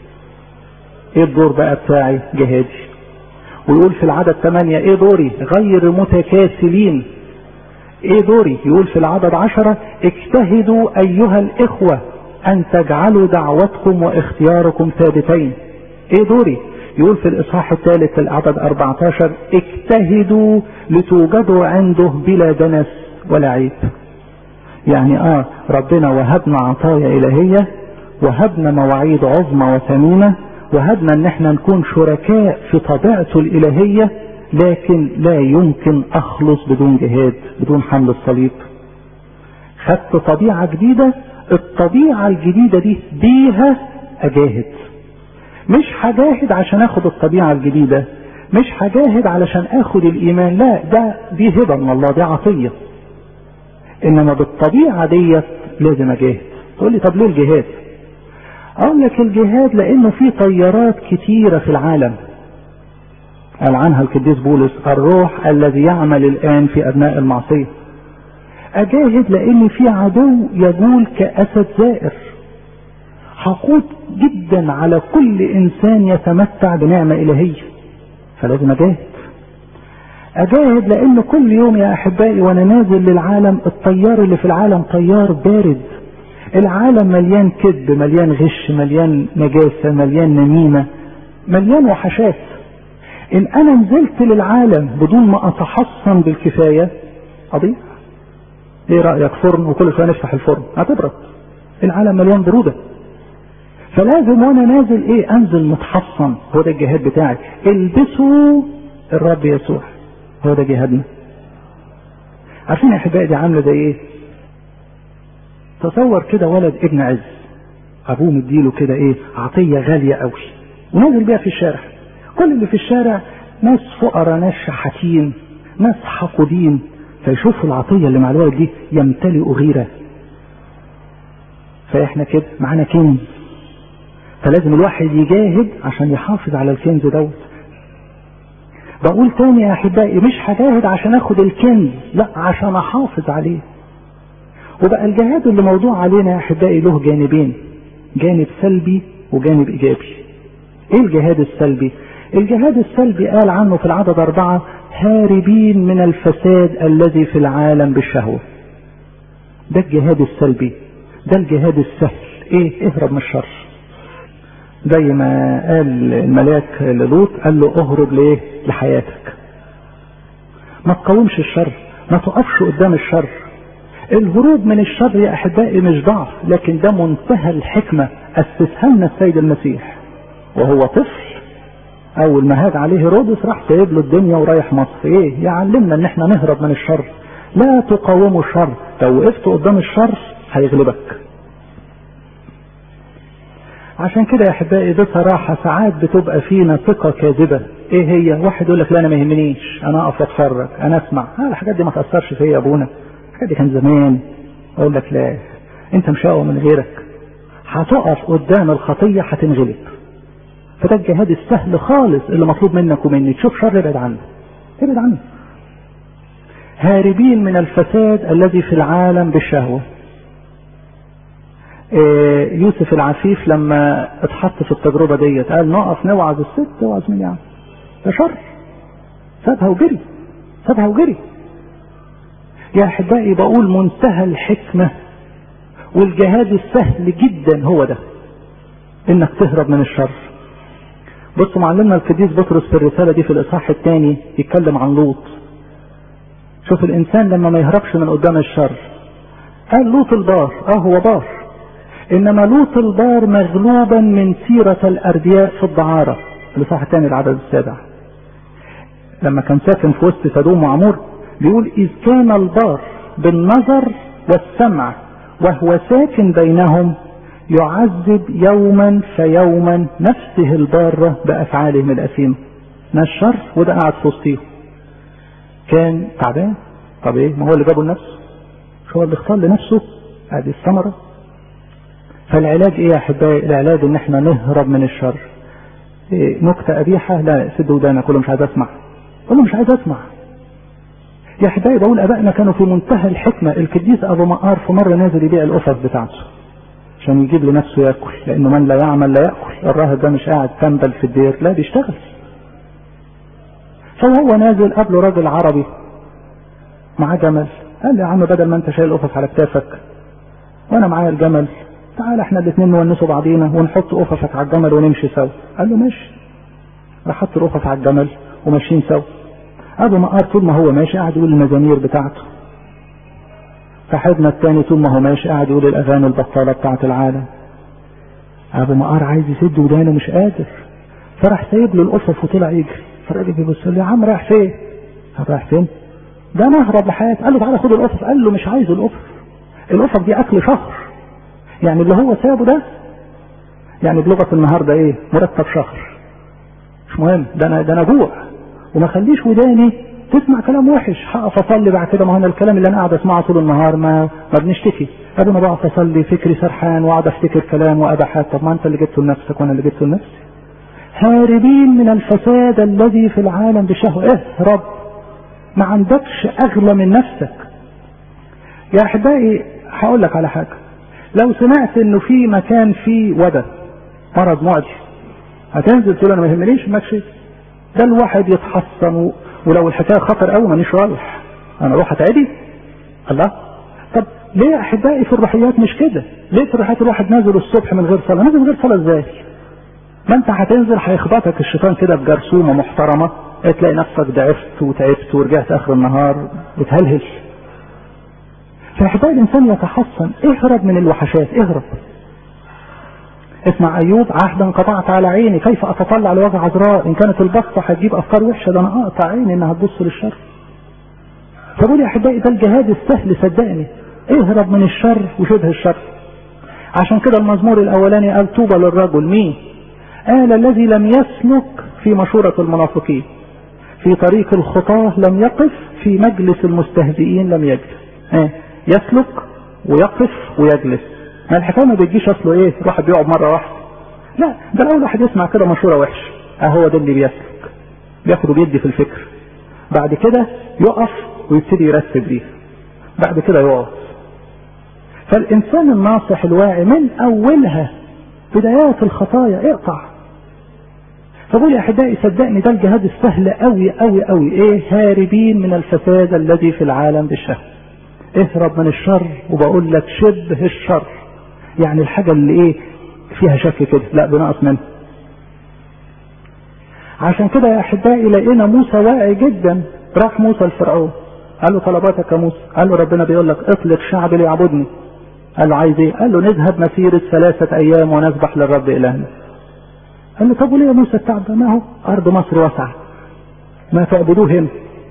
ايه الدور بقى بتاعي؟ جهادي. ويقول في العدد ثمانية ايه دوري؟ غير متكاسلين. ايه دوري؟ يقول في العدد عشرة اجتهدوا ايها الاخوة ان تجعلوا دعوتكم واختياركم ثابتين. ايه دوري؟ يقول في الاصحاح الثالث العدد اربعة عشر اجتهدوا لتوجدوا عنده بلا دنس ولا عيب. يعني اه ربنا وهبنا عطايا الهية، وهبنا مواعيد عظمى وثمينة، وهبنا ان احنا نكون شركاء في طبيعته الالهية، لكن لا يمكن اخلص بدون جهاد، بدون حمل الصليب. خدت طبيعة جديدة، الطبيعة الجديدة دي بيها اجاهد. مش هجاهد عشان اخد الطبيعة الجديدة، مش هجاهد علشان اخد الايمان، لا، ده دي هبة من الله، دي عطية. انما بالطبيعة ديت لازم اجاهد. تقول لي طب ليه الجهاد؟ اقول لك الجهاد لانه في طيارات كتيرة في العالم، قال عنها القديس بولس الروح الذي يعمل الان في ابناء المعصية. اجاهد لان في عدو يجول كاسد زائر، حقود جدا على كل انسان يتمتع بنعمة الهية، فلازم اجاهد. اجاهد لان كل يوم يا احبائي وانا نازل للعالم، الطيار اللي في العالم طيار بارد. العالم مليان كذب، مليان غش، مليان نجاسة، مليان نميمة، مليان وحشات. ان انا نزلت للعالم بدون ما اتحصن بالكفاية اضيع. ايه رأيك فرن وكل شوية نفتح الفرن هتبرد؟ العالم مليان برودة. فلازم وانا نازل ايه؟ انزل متحصن. هو ده الجهاد بتاعي. البسوا الرب يسوع، هو ده جهادنا. عارفين يا احبائي دي عامله زي ايه؟ تصور كده ولد ابن عز، ابوه مديله كده ايه؟ عطيه غاليه قوي، ونازل بيها في الشارع. كل اللي في الشارع ناس فقراء، ناس شحاتين، ناس حقودين، فيشوفوا العطية اللي مع الولد دي يمتلئوا غيرة. فاحنا كده معانا كنز، فلازم الواحد يجاهد عشان يحافظ على الكنز دوت. بقول تاني يا احبائي، مش هجاهد عشان اخد الكنز، لا عشان احافظ عليه. وبقى الجهاد اللي موضوع علينا يا احبائي له جانبين، جانب سلبي وجانب ايجابي. ايه الجهاد السلبي؟ الجهاد السلبي قال عنه في العدد اربعة: هاربين من الفساد الذي في العالم بالشهوة. ده الجهاد السلبي، ده الجهاد السهل. ايه؟ اهرب من الشر. زي ما قال الملاك للوط، قال له اهرب ليه؟ لحياتك. ما تقاومش الشر، ما تقفش قدام الشر. الهروب من الشر يا احبائي مش ضعف، لكن ده منتهى الحكمة اسسها لنا السيد المسيح وهو طفل. اول ما هاج عليه هيرودس راح سايب له الدنيا ورايح مصر. ايه؟ يعلمنا ان احنا نهرب من الشر. لا تقاوموا الشر، لو وقفت قدام الشر هيغلبك. عشان كده يا احبائي بصراحة ساعات بتبقى فينا ثقة كاذبة. ايه هي؟ واحد يقول لك لا انا ما يهمنيش، انا اقف اتفرج، انا اسمع. ها الحاجات دي ما تأثرش فيا يا ابونا، الحاجات دي كان زمان. اقول لك لا، انت مش اقوى من غيرك، هتقف قدام الخطية هتنغلب. فده الجهاد السهل خالص اللي مطلوب منك ومني. تشوف شر ابعد عنه، ابعد عنه. هاربين من الفساد الذي في العالم بالشهوة. إيه يوسف العفيف لما اتحط في التجربة ديت قال نقف نوعظ الست. توعظ مين يعني؟ ده شر. سابها وجري، سابها وجري. يا احبائي بقول منتهى الحكمة والجهاد السهل جدا هو ده، انك تهرب من الشر. بصوا معلمنا القديس بطرس في الرسالة دي في الاصحاح الثاني يتكلم عن لوط. شوف الانسان لما ما يهربش من قدام الشر. قال لوط البار، اه هو بار، انما لوط البار مغلوبا من سيرة الاردياء في الدعارة. الاصحاح الثاني العدد السابع. لما كان ساكن في وسط سدوم وعمور بيقول اذ كان البار بالنظر والسمع وهو ساكن بينهم يعذب يوما فيوما نفسه البارة بأفعالهم الأثيمة. ناس شر وده قاعد في وسطهم. كان تعبان. طب ايه؟ ما هو اللي جابه لنفسه، مش هو اللي اختار لنفسه؟ هذه الثمرة. فالعلاج ايه يا احبائي؟ العلاج ان احنا نهرب من الشر. إيه نكتة قبيحة؟ لا، سد ودانك، كله مش عايز اسمع، كله مش عايز اسمع. يا احبائي بقول ابائنا كانوا في منتهى الحكمة. القديس ابو مقار في مرة نازل يبيع القفص بتاعته عشان يجيب لنفسه ياكل، لانه من لا يعمل لا ياكل. الراهب ده مش قاعد تنبل في الدير، لا بيشتغل. فهو نازل قبله راجل عربي معاه جمل. قال له يا عم بدل ما انت شايل قفص على كتافك وانا معايا الجمل، تعال احنا الاثنين نونسوا بعضينا ونحط قفصك على الجمل ونمشي سوا. قال له ماشي. راح حط القفص على الجمل وماشيين سوا. ابو مقار طول ما هو ماشي قاعد يقول المزامير بتاعته. صاحبنا الثاني طول ما هو ماشي قاعد يقول الاغاني البطاله بتاعت العالم. ابو مقار عايز يسد ودانه مش قادر، فراح سايب له القفص وطلع يجري. فالراجل بيبص له يا عم رايح فين؟ رايح فين؟ ده نهرب لحياتي. قال له تعالى خد القفص. قال له مش عايز القفص، القفص دي اكل شهر. يعني اللي هو سابه ده يعني بلغه النهارده ايه؟ مرتب شهر. مش مهم، ده انا ده انا جوع وما خليش وداني تسمع كلام وحش. هقف اصلي بعد كده، ما هو الكلام اللي انا قاعد اسمعه طول النهار ما ما بنشتكي. قبل ما بقف اصلي فكري سرحان واقعد افتكر كلام وابحات. طب ما انت اللي جبته لنفسك وانا اللي جبته لنفسي. هاربين من الفساد الذي في العالم بشهوة. اهرب، ما عندكش اغلى من نفسك. يا احبائي هقول لك على حاجه. لو سمعت انه في مكان فيه وباء مرض معدي هتنزل تقول انا ما يهمنيش ماشي؟ ده الواحد يتحصن، ولو الحكايه خطر قوي مانيش رايح، انا اروح اتعدي. الله. طب ليه يا احبائي في الروحيات مش كده؟ ليه في الروحيات الواحد نازل الصبح من غير صلاه؟ نازل من غير صلاه ازاي؟ ما انت هتنزل هيخبطك الشيطان كده بجرثومه محترمه، تلاقي نفسك ضعفت وتعبت ورجعت اخر النهار بتهلهل. فاحبائي الانسان يتحصن. اهرب من الوحشات، اهرب. اسمع ايوب: عهدا قطعت على عيني كيف اتطلع لوجه عذراء. ان كانت البسطه هتجيب افكار وحشه ده انا اقطع عيني انها تبص للشر. فقول يا احبائي ده الجهاد السهل صدقني. اهرب من الشر وشبه الشر. عشان كده المزمور الاولاني قال طوبى للرجل مين؟ قال الذي لم يسلك في مشورة المنافقين. في طريق الخطاة لم يقف، في مجلس المستهزئين لم يجلس. اه يسلك ويقف ويجلس. ما الحكايه ما بتجيش اصله ايه واحد بيقعد مره واحده، لا ده الاول واحد يسمع كده مشوره وحش، اهو ده اللي بيسلك، بياخد وبيدي في الفكر، بعد كده يقف ويبتدي يرتب ليه، بعد كده يقف. فالانسان الناصح الواعي من اولها بدايات الخطايا اقطع. فقول يا احبائي صدقني ده الجهاد السهل قوي قوي قوي. ايه؟ هاربين من الفساد الذي في العالم بالشهوة. اهرب من الشر، وبقول لك شبه الشر، يعني الحاجة اللي ايه فيها شك كده، لا بنقص منها. عشان كده يا احبائي لقينا موسى واعي جدا. راح موسى لفرعون قال له طلباتك يا موسى. قال له ربنا بيقول لك اطلق شعب ليعبدني. قال له عايز ايه؟ قال له نذهب مسيرة ثلاثة ايام ونذبح للرب الهنا. قال له طب وليه يا موسى التعب ده؟ ما هو ارض مصر واسعة، ما تعبدوه هنا.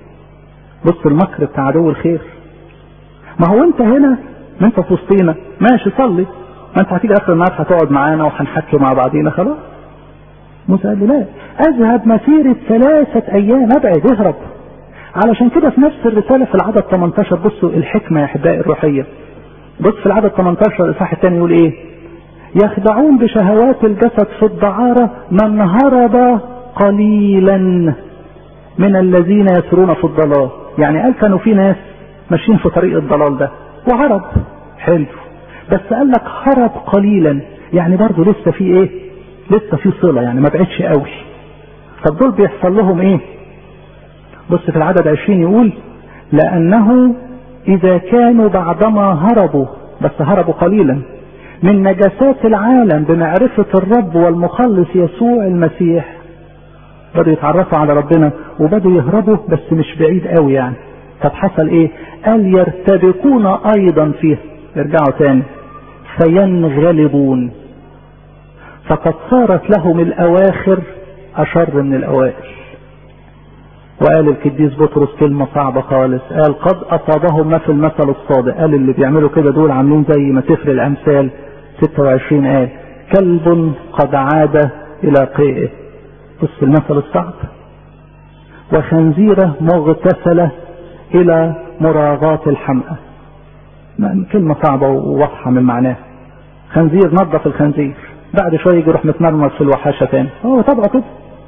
بص المكر بتاع عدو الخير. ما هو انت هنا، ما انت في وسطينا ماشي صلي، ما انت هتيجي اخر النهار هتقعد معانا وهنحكي مع بعضينا خلاص. موسى قال له لا، اذهب مسيرة ثلاثة ايام، ابعد اهرب. علشان كده في نفس الرسالة في العدد ثمانية عشر بصوا الحكمة يا احبائي الروحية. بص في العدد ثمانية عشر الاصحاح الثاني يقول ايه؟ يخدعون بشهوات الجسد في الدعارة من هرب قليلا من الذين يسرون في الضلال. يعني قال كانوا في ناس ماشيين في طريق الضلال ده وهرب، حلو، بس قال لك هرب قليلا، يعني برضه لسه في ايه؟ لسه في صلة، يعني ما بعدش قوي. طب دول بيحصل لهم ايه؟ بص في العدد عشرين يقول لأنه إذا كانوا بعدما هربوا، بس هربوا قليلا، من نجاسات العالم بمعرفة الرب والمخلص يسوع المسيح، بدوا يتعرفوا على ربنا وبدوا يهربوا بس مش بعيد قوي يعني. طب حصل ايه؟ قال يرتبكون ايضا فيه، يرجعوا تاني فينغلبون، فقد صارت لهم الاواخر اشر من الاوائل. وقال القديس بطرس كلمة صعبة خالص، قال قد اصابهم ما في المثل الصادق. قال اللي بيعملوا كده دول عاملين زي ما سفر الامثال ستة وعشرين قال كلب قد عاد الى قيئه. بص المثل الصعب، وخنزيرة مغتسلة الى مراغاة الحمأة. كلمة صعبة وواضحة من معناها. خنزير نظف الخنزير، بعد شوية يجي يروح متمرمط في الوحاشة تاني. هو طبعا كده.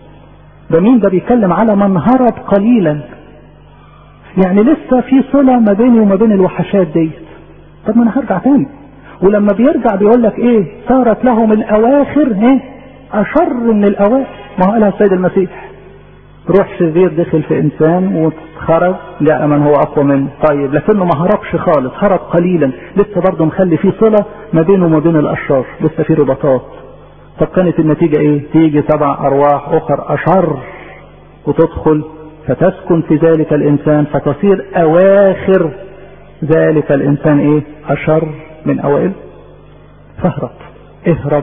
ده مين ده؟ بيتكلم على من هرب قليلا، يعني لسه في صلة ما بيني وما بين الوحشات دي. طب ما انا هرجع تاني. ولما بيرجع بيقول لك ايه؟ صارت لهم الاواخر ايه؟ اشر من الاوائل. ما هو قالها السيد المسيح، روح شرير دخل في انسان وخرج لا من هو اقوى منه. طيب لكنه ما هربش خالص، هرب قليلا، لسه برضه مخلي في صلة ما بينه وما بين الاشرار، لسه في رباطات. طب كانت النتيجة ايه؟ تيجي سبع ارواح اخر اشر وتدخل فتسكن في ذلك الانسان، فتصير اواخر ذلك الانسان ايه؟ اشر من اوائل. فاهرب، اهرب.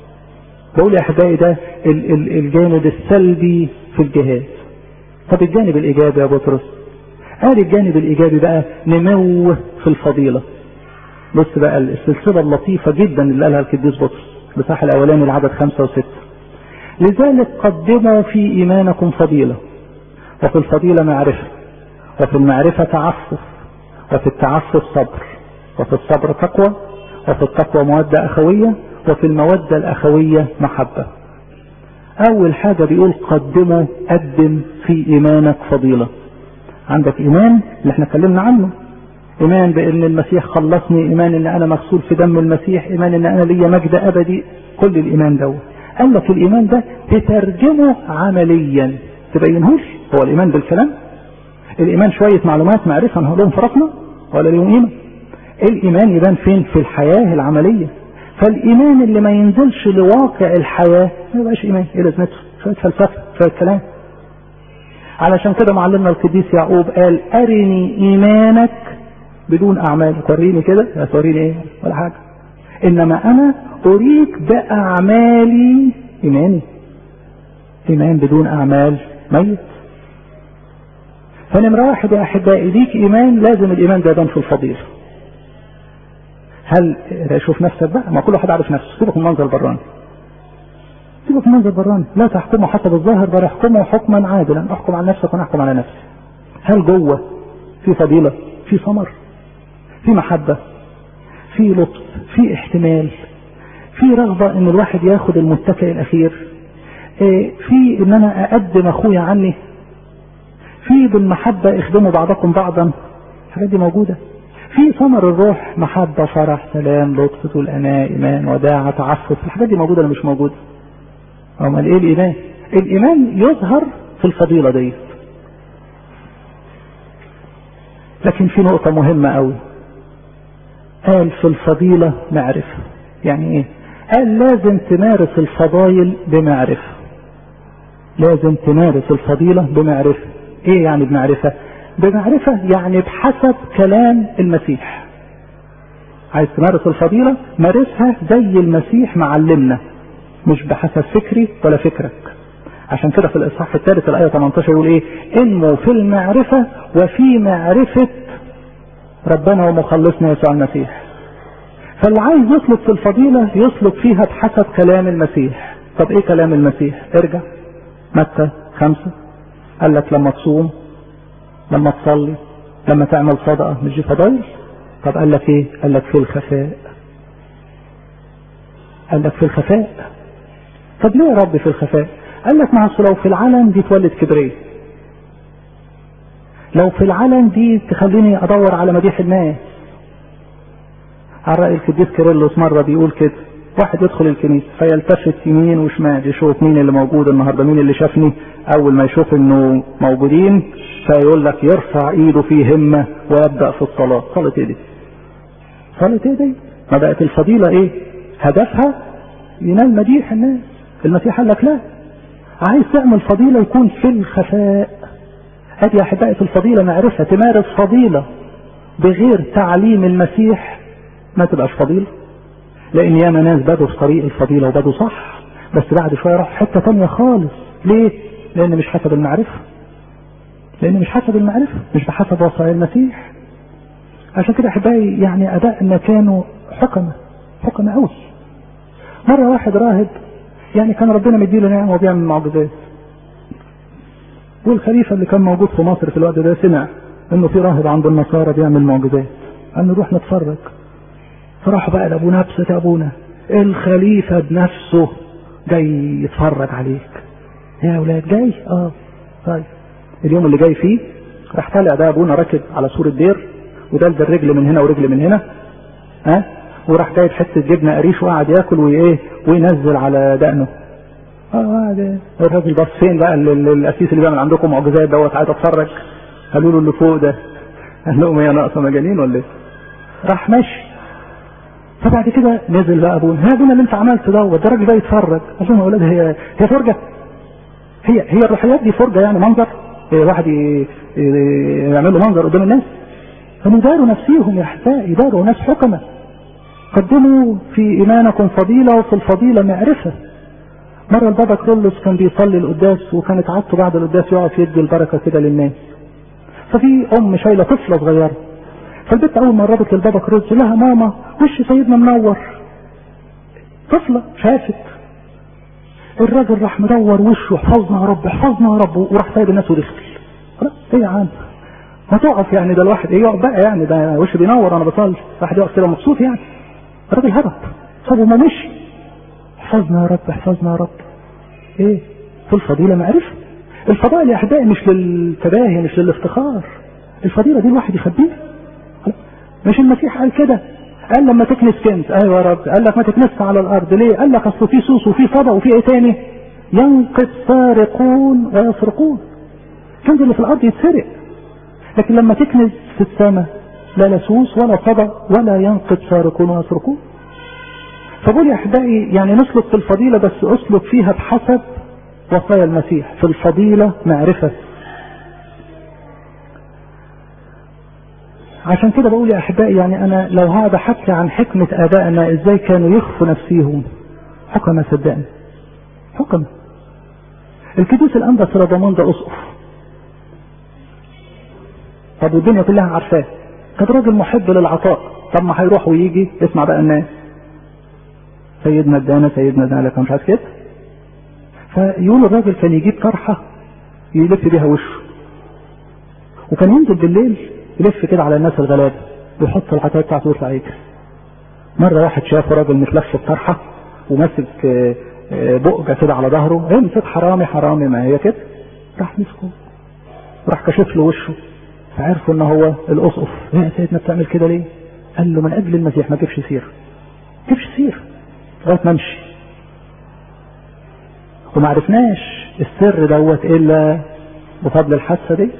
بقول يا احبائي ده الجانب السلبي في الجهاد. طب الجانب الايجابي يا بطرس؟ قال الجانب الايجابي بقى نمو في الفضيلة. بص بقى السلسلة اللطيفة جدا اللي قالها القديس بطرس بصح الاولاني العدد خمسة وستة. لذلك قدموا في ايمانكم فضيلة، وفي الفضيلة معرفة، وفي المعرفة تعفف، وفي التعفف صبر، وفي الصبر تقوى، وفي التقوى مودة اخوية، وفي المودة الاخوية محبة. اول حاجة بيقول قدموا، قدم في ايمانك فضيلة. عندك ايمان اللي احنا اتكلمنا عنه، ايمان بان المسيح خلصني، ايمان ان انا مغسول في دم المسيح، ايمان ان انا ليا مجد ابدي، كل الايمان ده. قال لك الايمان ده تترجمه عمليا، تبينهوش. هو الايمان بالكلام؟ الايمان شوية معلومات معرفة نقول لهم فرقنا ولا ليهم قيمة؟ الايمان يبان فين؟ في الحياة العملية. فالايمان اللي ما ينزلش لواقع الحياة ما يبقاش ايمان، ايه لازمته؟ شوية فلسفة، شوية كلام. علشان كده معلمنا القديس يعقوب قال ارني ايمانك بدون اعمال. وريني كده، هتوريني ايه؟ ولا حاجة. انما انا اريك باعمالي ايماني. ايمان بدون اعمال ميت. فنمرة واحد يا احبائي، ليك ايمان لازم الايمان ده يبان في الفضيلة. هل شوف نفسك بقى؟ ما كل واحد عارف نفسه، سيبك من المنظر البراني. سيبك من منظر براني. لا تحكموا حسب الظاهر بل احكموا حكما عادلا. احكم على نفسك وانا احكم على نفسي. هل جوه في فضيلة، في ثمر، في محبة، في لطف، في احتمال، في رغبة ان الواحد ياخد المتكئ الاخير، في ان انا اقدم اخويا عني، في بالمحبة اخدموا بعضكم بعضا. الحاجات دي موجودة. في ثمر الروح، محبة، فرح، سلام، لطف، طول اناء، ايمان، وداعة، تعفف. الحاجات دي موجودة ولا مش موجودة؟ امال ايه الايمان؟ الايمان يظهر في الفضيلة دي. لكن في نقطة مهمة قوي، قال في الفضيلة معرفة. يعني ايه؟ قال لازم تمارس الفضائل بمعرفة. لازم تمارس الفضيلة بمعرفة. ايه يعني بمعرفة؟ بمعرفة يعني بحسب كلام المسيح. عايز تمارس الفضيلة مارسها زي المسيح معلمنا، مش بحسب فكري ولا فكرك. عشان كده في الاصحاح الثالث الايه ثمانية عشر يقول ايه؟ انموا في المعرفة وفي معرفة ربنا ومخلصنا يسوع المسيح. فاللي عايز يسلك في الفضيلة يسلك فيها بحسب كلام المسيح. طب ايه كلام المسيح؟ ارجع متى خمسة، قال لك لما تصوم، لما تصلي، لما تعمل صدقة، مش دي فضائل؟ طب قال لك ايه؟ قال لك في الخفاء. قال لك في الخفاء. طب ليه يا رب في الخفاء؟ قال لك مع لو في العلن دي تولد كبرية، لو في العلن دي تخليني ادور على مديح الناس. على رأي القديس كيرلس مرة بيقول كده، واحد يدخل الكنيسة فيلتفت يمين وشمال يشوف مين اللي موجود النهارده، مين اللي شافني. اول ما يشوف انه موجودين فيقول لك يرفع ايده في همة ويبدأ في الصلاة. صلاة ايه دي؟ صلاة ايه دي؟ ما بقت الفضيلة ايه؟ هدفها ينال مديح الناس. المسيح قال لك لا، عايز تعمل فضيلة يكون في الخفاء. ادي يا احبائي في الفضيلة معرفة. تمارس فضيلة بغير تعليم المسيح ما تبقاش فضيلة. لان ياما ناس بدوا في طريق الفضيلة وبدوا صح، بس بعد شوية راح حتة تانية خالص. ليه؟ لان مش حسب المعرفة. لان مش حسب المعرفة، مش بحسب وصايا المسيح. عشان كده احبائي يعني ابائنا كانوا حكمة حكمة قوي. مرة واحد راهب يعني كان ربنا مديله نعمة وبيعمل معجزات، والخليفة اللي كان موجود في مصر في الوقت ده سمع انه في راهب عند النصارى بيعمل معجزات، قال نروح نتفرج. فراحوا بقى لابونا ابسط ابونا الخليفة بنفسه جاي يتفرج عليك. يا اولاد جاي؟ اه طيب. اليوم اللي جاي فيه راح طالع ده ابونا راكب على سور الدير، ودلد الرجل من هنا ورجل من هنا، ها أه؟ وراح جايب حته جبنه قريش وقعد ياكل وايه وينزل على دقنه. اه ده الراجل ده فين بقى القسيس اللي بيعمل عندكم معجزات دوت؟ عايز اتفرج. قالوا له اللي فوق ده. قال لهم هي ناقصه مجانين ولا ايه؟ راح ماشي. فبعد كده نزل بقى ابونا، ها ابونا اللي انت عملته دوت ده الراجل ده يتفرج. قال لهم يا اولاد هي هي فرجه؟ هي هي الروحيات دي فرجه يعني منظر؟ إيه واحد يعمل له منظر قدام الناس؟ كانوا داروا نفسيهم يا احبائي، داروا ناس حكمة. قدموا في ايمانكم فضيلة وفي الفضيلة معرفة. مرة البابا كيرلس كان بيصلي القداس وكانت عادته بعد القداس يقف يدي البركة كده للناس. ففي ام شايلة طفلة صغيرة، فالبنت اول ما قربت للبابا كيرلس لها ماما وش سيدنا منور. طفلة شافت الراجل راح مدور وشه، احفظنا يا رب احفظنا يا رب، وراح سايب الناس ودخل. خلاص ايه يا عم ما تقف يعني، ده الواحد ايه يقف بقى يعني، ده وش بينور انا بصلي، واحد يقف كده مبسوط يعني. الراجل هرب سابه ما مشي. احفظنا يا رب احفظنا يا رب. ايه في الفضيلة معرفة. الفضائل يا احبائي مش للتباهي مش للافتخار، الفضيلة دي الواحد يخبيها. مش المسيح قال كده؟ قال لما تكنس كنز، ايوه يا رب، قال لك ما تكنسش على الارض ليه؟ قال لك اصل في سوس وفي صدى وفي ايه تاني؟ ينقض سارقون ويسرقون. الكنز اللي في الارض يتسرق، لكن لما تكنز في السماء لا لسوس ولا صدى ولا ينقض سارقون ويسرقون. فقول يا احبائي يعني نسلك في الفضيلة بس اسلك فيها بحسب وصايا المسيح. في الفضيلة معرفة. عشان كده بقول يا احبائي يعني انا لو هقعد احكي عن حكمة ابائنا ازاي كانوا يخفوا نفسيهم، حكمة صدقني حكمة. القديس الانبا سربامون ده اسقف، طب والدنيا كلها عارفاه، كان راجل محب للعطاء. طب ما هيروح ويجي يسمع بقى الناس، سيدنا ادانا سيدنا ادانا لك مش عارف كده. فيقول الراجل كان يجيب طرحة يلف بيها وشه، وكان ينزل بالليل يلف كده على الناس الغلابة ويحط العطايا بتاعته ويطلع يجري. مرة واحد شاف راجل متلف بطرحة وماسك بؤجة كده على ظهره، امسك حرامي حرامي، ما هي كده، راح مسكه راح كشف له وشه، فعرفوا ان هو الاسقف. ايه يا سيدنا بتعمل كده ليه؟ قال له من اجل المسيح ما تجيبش سيره، ما تجيبش سيره لغايه ما امشي. وما عرفناش السر دوت الا بفضل الحادثه دي.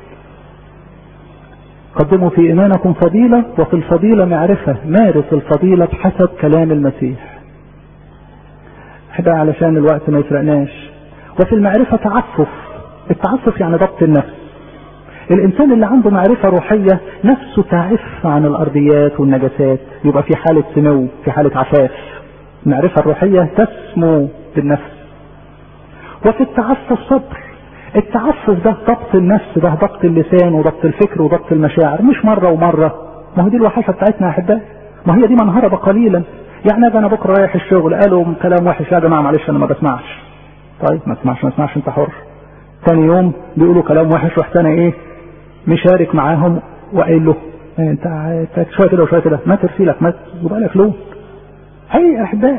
قدموا في ايمانكم فضيله وفي الفضيله معرفه، مارس الفضيله بحسب كلام المسيح. احنا علشان الوقت ما يسرقناش. وفي المعرفه تعفف، التعفف يعني ضبط النفس. الانسان اللي عنده معرفة روحية نفسه تعف عن الارضيات والنجاسات، يبقى في حالة سمو، في حالة عفاف. المعرفة الروحية تسمو بالنفس. وفي التعفف صبر. التعفف ده ضبط النفس، ده ضبط اللسان وضبط الفكر وضبط المشاعر، مش مرة ومرة. ما هو دي الوحشة بتاعتنا يا احبائي، ما هي دي من هرب قليلا. يعني انا بكره رايح الشغل قالوا كلام وحش، يا جماعة معلش انا ما بسمعش. طيب ما تسمعش ما تسمعش انت حر. ثاني يوم بيقولوا كلام وحش، رحت انا ايه مشارك معاهم وقايل له انت شويه كده وشويه كده، ما ترسيلك ما يبقى لك لون. اي احبائي،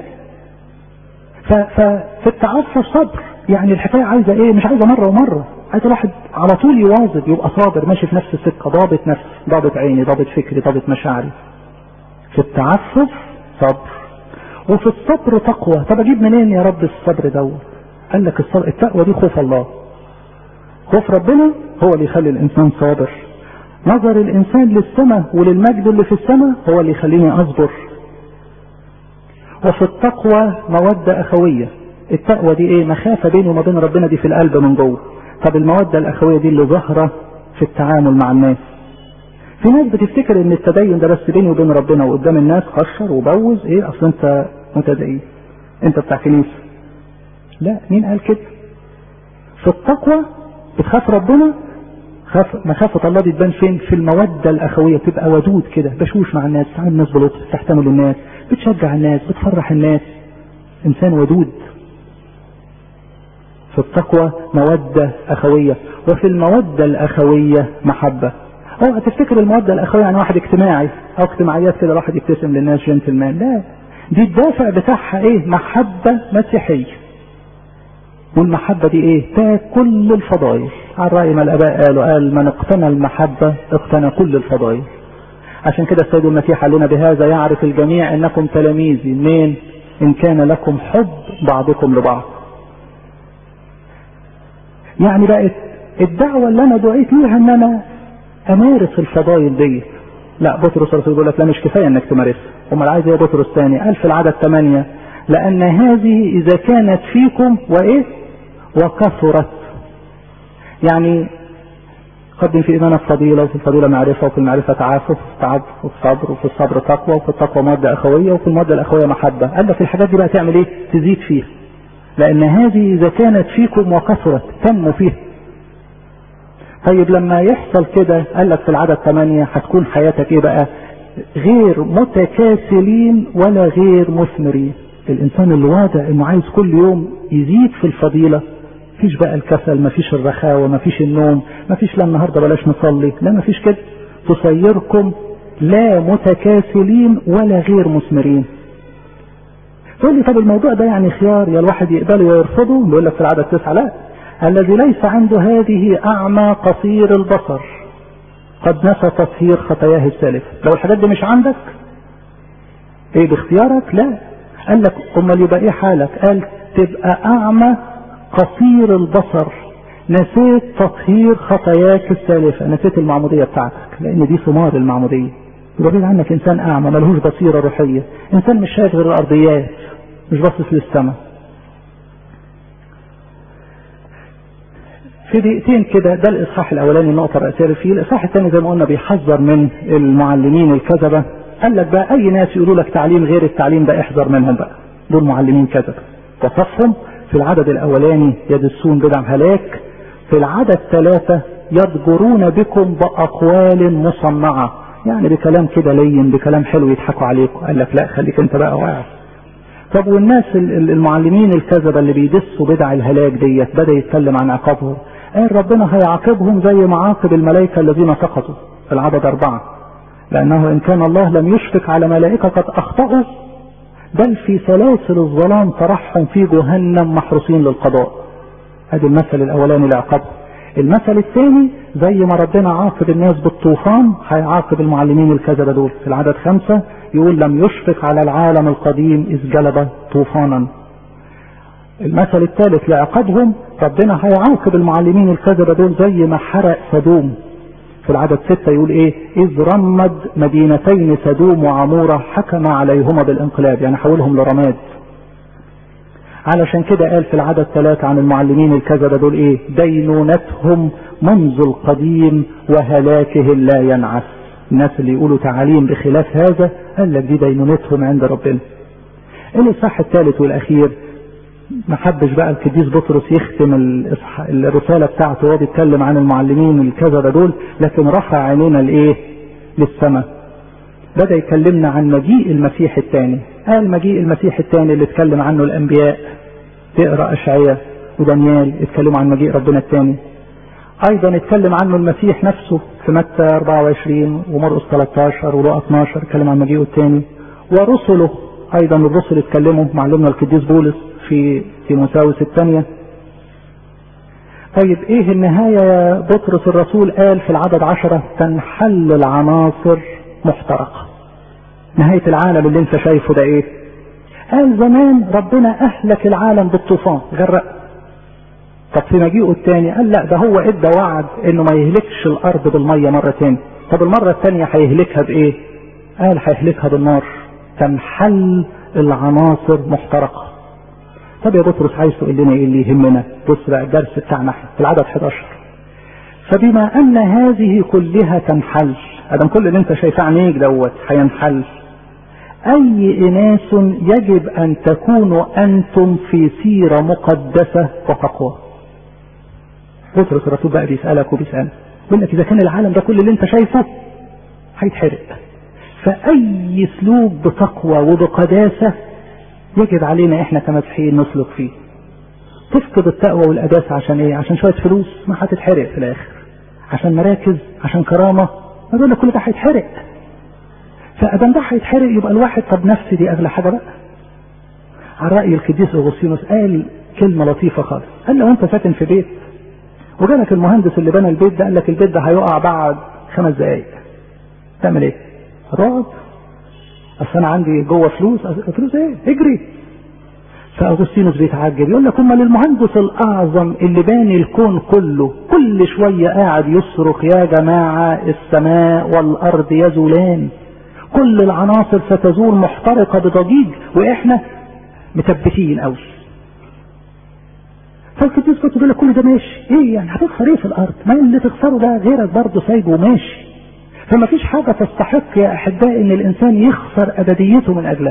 ففي التعفف صبر. يعني الحكايه عايزه ايه؟ مش عايزه مره ومره، عايزه الواحد على طول يواظب، يبقى صابر ماشي في نفس السكه، ضابط نفس، ضابط عيني، ضابط فكري، ضابط مشاعري. في التعفف صبر، وفي الصبر تقوى. طب اجيب منين يا رب الصبر دوت؟ قال لك الصبر التقوى دي خوف الله. خوف ربنا هو اللي يخلي الانسان صابر. نظر الانسان للسماء وللمجد اللي في السماء هو اللي يخليني اصبر. وفي التقوى مودة اخوية. التقوى دي ايه؟ مخافة بيني وما بين ربنا، دي في القلب من جوه. طب المودة الاخوية دي اللي ظاهرة في التعامل مع الناس. في ناس بتفتكر ان التدين ده بس بيني وبين ربنا، وقدام الناس خشر وبوز، ايه اصل انت متدين، انت بتاع كنيسة. لا، مين قال كده؟ في التقوى بتخاف ربنا، خاف مخافة الله دي تبان فين؟ في المودة الأخوية. تبقى ودود كده، بشوش مع الناس، تعامل الناس بلطف، تحتمل الناس، بتشجع الناس، بتفرح الناس، إنسان ودود. في التقوى مودة أخوية، وفي المودة الأخوية محبة. اوعى تفتكر المودة الأخوية يعني واحد اجتماعي أو اجتماعيات كده الواحد يبتسم للناس جنتلمان، لا، دي الدافع بتاعها إيه؟ محبة مسيحية. والمحبة دي ايه؟ تاكل الفضائل. على رأي ما الاباء قالوا، قال من اقتنى المحبة اقتنى كل الفضائل. عشان كده السيد المسيح قال لنا بهذا يعرف الجميع انكم تلاميذي، منين؟ ان كان لكم حب بعضكم لبعض. يعني بقت الدعوة اللي انا دعيت ليها ان انا امارس الفضائل دي. لا، بطرس الرسول يقول لك لا، مش كفاية انك تمارسها. امال عايز ايه بطرس تاني؟ قال في العدد ثمانية لان هذه اذا كانت فيكم وايه وكثرت. يعني قدم في ايمانك فضيله، وفي الفضيله معرفه، وفي المعرفه تعافف، وفي التعافف الصبر، وفي الصبر تقوى، وفي التقوى موده اخويه، وفي الموده الاخويه محبه. قال لك الحاجات دي بقى تعمل ايه؟ تزيد فيها. لان هذه اذا كانت فيكم وكثرت تنمو فيها. طيب لما يحصل كده قال لك في العدد ثمانية هتكون حياتك ايه بقى؟ غير متكاسلين ولا غير مثمرين. الانسان اللي واضع انه عايز كل يوم يزيد في الفضيله، مفيش بقى الكسل، مفيش الرخاوة، مفيش النوم، مفيش لا النهاردة بلاش نصلي، لا مفيش كده. تصيركم لا متكاسلين ولا غير مثمرين. تقول لي طب الموضوع ده يعني خيار، يا الواحد يقبله ويرفضه؟ بيقول لك في العدد تسعة لا، الذي ليس عنده هذه أعمى قصير البصر قد نسى تطهير خطاياه السالفة. لو الحاجات دي مش عندك ايه باختيارك؟ لا. قال لك امال يبقى ايه حالك؟ قال تبقى أعمى قصير البصر، نسيت تطهير خطاياك السالفة، نسيت المعمودية بتاعتك، لان دي ثمار المعمودية. يبقى بعيد عنك انسان اعمى ملهوش بصيرة روحية، انسان مش شايف غير الارضيات، مش باصص للسماء. في دقيقتين كده، ده الاصحاح الاولاني النقطة الرئيسية فيه. الاصحاح الثاني زي ما قلنا بيحذر من المعلمين الكذبة. قال لك بقى اي ناس يقولوا لك تعليم غير التعليم ده احذر منهم بقى، دول معلمين كذبة. وصفهم في العدد الاولاني يدسون بدع هلاك، في العدد ثلاثة يضجرون بكم باقوال مصنعة، يعني بكلام كده لين، بكلام حلو يضحكوا عليكم. قال لك لا، خليك انت بقى واعي. طب والناس المعلمين الكذبة اللي بيدسوا بدع الهلاك ديت بدأ يتكلم عن عقابهم. قال ربنا هيعاقبهم زي ما عاقب الملائكة الذين سقطوا في العدد أربعة، لأنه إن كان الله لم يشفق على ملائكة قد أخطأوا بل في سلاسل الظلام طرحهم في جهنم محروسين للقضاء. هذا المثل الأولاني لعقابهم. المثل الثاني زي ما ربنا عاقب الناس بالطوفان هيعاقب المعلمين الكذبة دول. في العدد خمسة يقول لم يشفق على العالم القديم إذ جلب طوفانا. المثل الثالث لعقابهم ربنا هيعاقب المعلمين الكذبة دول زي ما حرق سدوم. في العدد ستة يقول ايه؟ إذ رمد مدينتين سدوم وعمورة حكم عليهما بالانقلاب، يعني حولهم لرماد. علشان كده قال في العدد ثلاثة عن المعلمين الكذبة دول ايه؟ دينونتهم منذ القديم وهلاكهم لا ينعس. الناس اللي يقولوا تعاليم بخلاف هذا قال لك دي دينونتهم عند ربنا. الإصحاح الثالث والأخير ما حبش بقى القديس بطرس يختم الرسالة بتاعته وهو بيتكلم عن المعلمين الكذبة دول، لكن رفع عينينا لايه؟ للسماء. بدأ يكلمنا عن مجيء المسيح الثاني. قال مجيء المسيح الثاني اللي اتكلم عنه الأنبياء، تقرأ أشعياء ودانيال اتكلموا عن مجيء ربنا الثاني. أيضا اتكلم عنه المسيح نفسه في متى أربعة وعشرين ومرقس ثلاثة عشر ولوقا اثني عشر اتكلم عن مجيئه الثاني. ورسله أيضا الرسل اتكلموا، معلمنا القديس بولس في تيموثاوس الثانية. طيب ايه النهاية يا بطرس الرسول؟ قال في العدد عشرة تنحل العناصر محترقة. نهاية العالم اللي انت شايفه ده ايه؟ قال زمان ربنا اهلك العالم بالطوفان غرق. طب في مجيئه الثاني قال لا، ده هو ادى وعد انه ما يهلكش الارض بالمية مرة تاني. طب المرة الثانية هيهلكها بايه؟ قال هيهلكها بالنار. تنحل العناصر محترقة. طب يا بطرس عايز تقول لنا ايه اللي يهمنا؟ بص بقى الدرس بتاعنا في العدد احد عشر. فبما ان هذه كلها تنحل، ادم كل اللي انت شايفاه عينيك دوت هينحل، اي اناس يجب ان تكونوا انتم في سيرة مقدسة وتقوى. بطرس الرسول بقى بيسألك وبيسألك بيقول لك اذا كان العالم ده كل اللي انت شايفه هيتحرق، فاي سلوك بتقوى وبقداسة يجب علينا احنا كمسيحيين نسلك فيه. تفقد التقوى والقداسة عشان ايه؟ عشان شوية فلوس ما هتتحرق في الاخر، عشان مراكز، عشان كرامة، ما دول كل ده هيتحرق. فادام ده هيتحرق يبقى الواحد طب نفسي دي اغلى حاجة بقى. على رأي القديس اغسطينوس قال كلمة لطيفة خالص، قال لو انت ساكن في بيت وجالك المهندس اللي بنى البيت ده قال لك البيت ده هيقع بعد خمس دقايق، تعمل ايه؟ هتقعد؟ اصل انا عندي جوه فلوس. فلوس ايه؟ اجري. فاغسطينوس بيتعجب يقول لك امال المهندس الاعظم اللي باني الكون كله كل شويه قاعد يصرخ يا جماعه السماء والارض يزولان، كل العناصر ستزول محترقه بضجيج، واحنا متبتين قوي. فالقديس كنت بيقول لك كل ده ماشي، ايه يعني هتخسر ايه في الارض؟ ما اللي تخسره ده غيرك برضه سايبه ماشي. فما فيش حاجة تستحق يا أحبائي إن الإنسان يخسر أبديته من أجلها.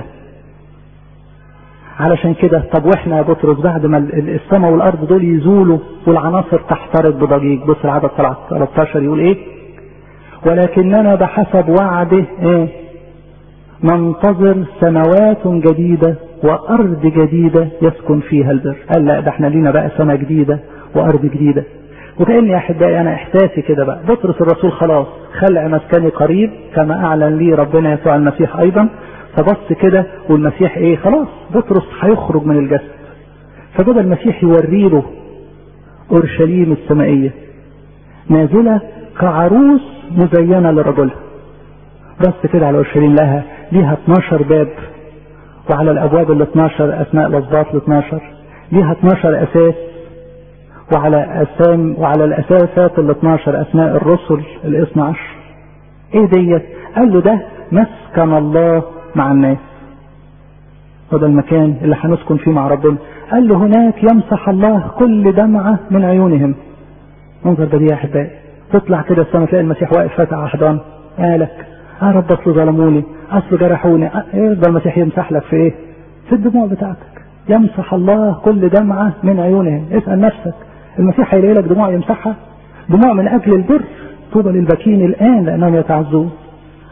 علشان كده طب وإحنا يا بطرس بعد ما السماء والأرض دول يزولوا والعناصر تحترق بضجيج، بص العدد ثلاثة عشر يقول إيه؟ ولكننا بحسب وعده إيه؟ ننتظر سماوات جديدة وأرض جديدة يسكن فيها البر. قال لا، ده إحنا لينا بقى سماء جديدة وأرض جديدة. وكأني يا أحبائي أنا إحساسي كده بقى بطرس الرسول خلاص خلع مسكني قريب كما أعلن لي ربنا يسوع المسيح أيضا. فبص كده والمسيح إيه؟ خلاص بطرس هيخرج من الجسد. فبدأ المسيح يوري له أورشليم السمائية نازلة كعروس مزينة لرجلها. بص كده على أورشليم لها ليها اتناشر باب، وعلى الأبواب ال اتناشر أسماء الأسباط ال اتناشر، ليها اتناشر أساس، وعلى أسام وعلى الأساسات ال اتناشر أسماء الرسل ال اثني عشر. إيه ديت؟ قال له ده مسكن الله مع الناس، وده المكان اللي هنسكن فيه مع ربنا. قال له هناك يمسح الله كل دمعة من عيونهم. منظر بديع يا أحبائي. تطلع كده السماء تلاقي المسيح واقف فاتح أحضان، قالك اه رب اصل ظلموني، اصل جرحوني، ايه ده المسيح يمسح لك في ايه؟ في الدموع بتاعتك. يمسح الله كل دمعة من عيونهم. اسأل نفسك المسيح هيلاقي لك دموع يمسحها؟ دموع من اجل البر، طوبى للبكين الان لانهم يتعزون.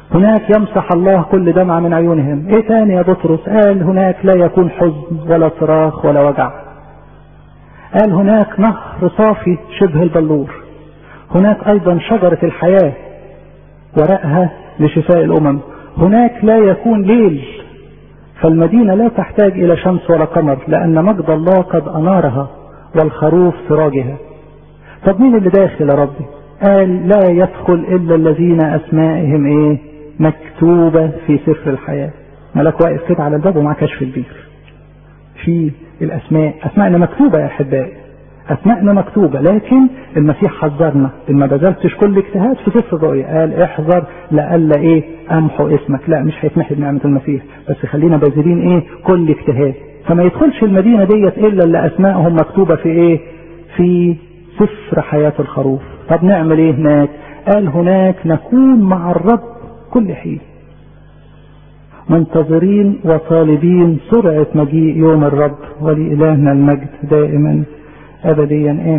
هناك يمسح الله كل دمعة من عيونهم. ايه تاني يا بطرس؟ قال هناك لا يكون حزن ولا صراخ ولا وجع. قال هناك نهر صافي شبه البلور. هناك ايضا شجرة الحياة ورقها لشفاء الامم. هناك لا يكون ليل، فالمدينة لا تحتاج الى شمس ولا قمر، لان مجد الله قد انارها والخروف سراجها. طب مين اللي داخل يا ربي؟ قال لا يدخل الا الذين اسمائهم ايه؟ مكتوبة في سفر الحياة. ملاك واقف كده على الباب ومعاه كشف البير في الاسماء. اسماءنا مكتوبة يا احبائي، اسماءنا مكتوبة، لكن المسيح حذرنا ان ما بذلتش كل اجتهاد في سفر الرؤيا. قال احذر لألا ايه؟ امحو اسمك. لا، مش هيتمحي بنعمة المسيح، بس خلينا باذلين ايه؟ كل اجتهاد. فما يدخلش المدينة ديت الا اللي اسمائهم مكتوبة في ايه؟ في سفر حياة الخروف. طب نعمل ايه هناك؟ قال هناك نكون مع الرب كل حين، منتظرين وطالبين سرعة مجيء يوم الرب. ولإلهنا المجد دائما أبديا آمين.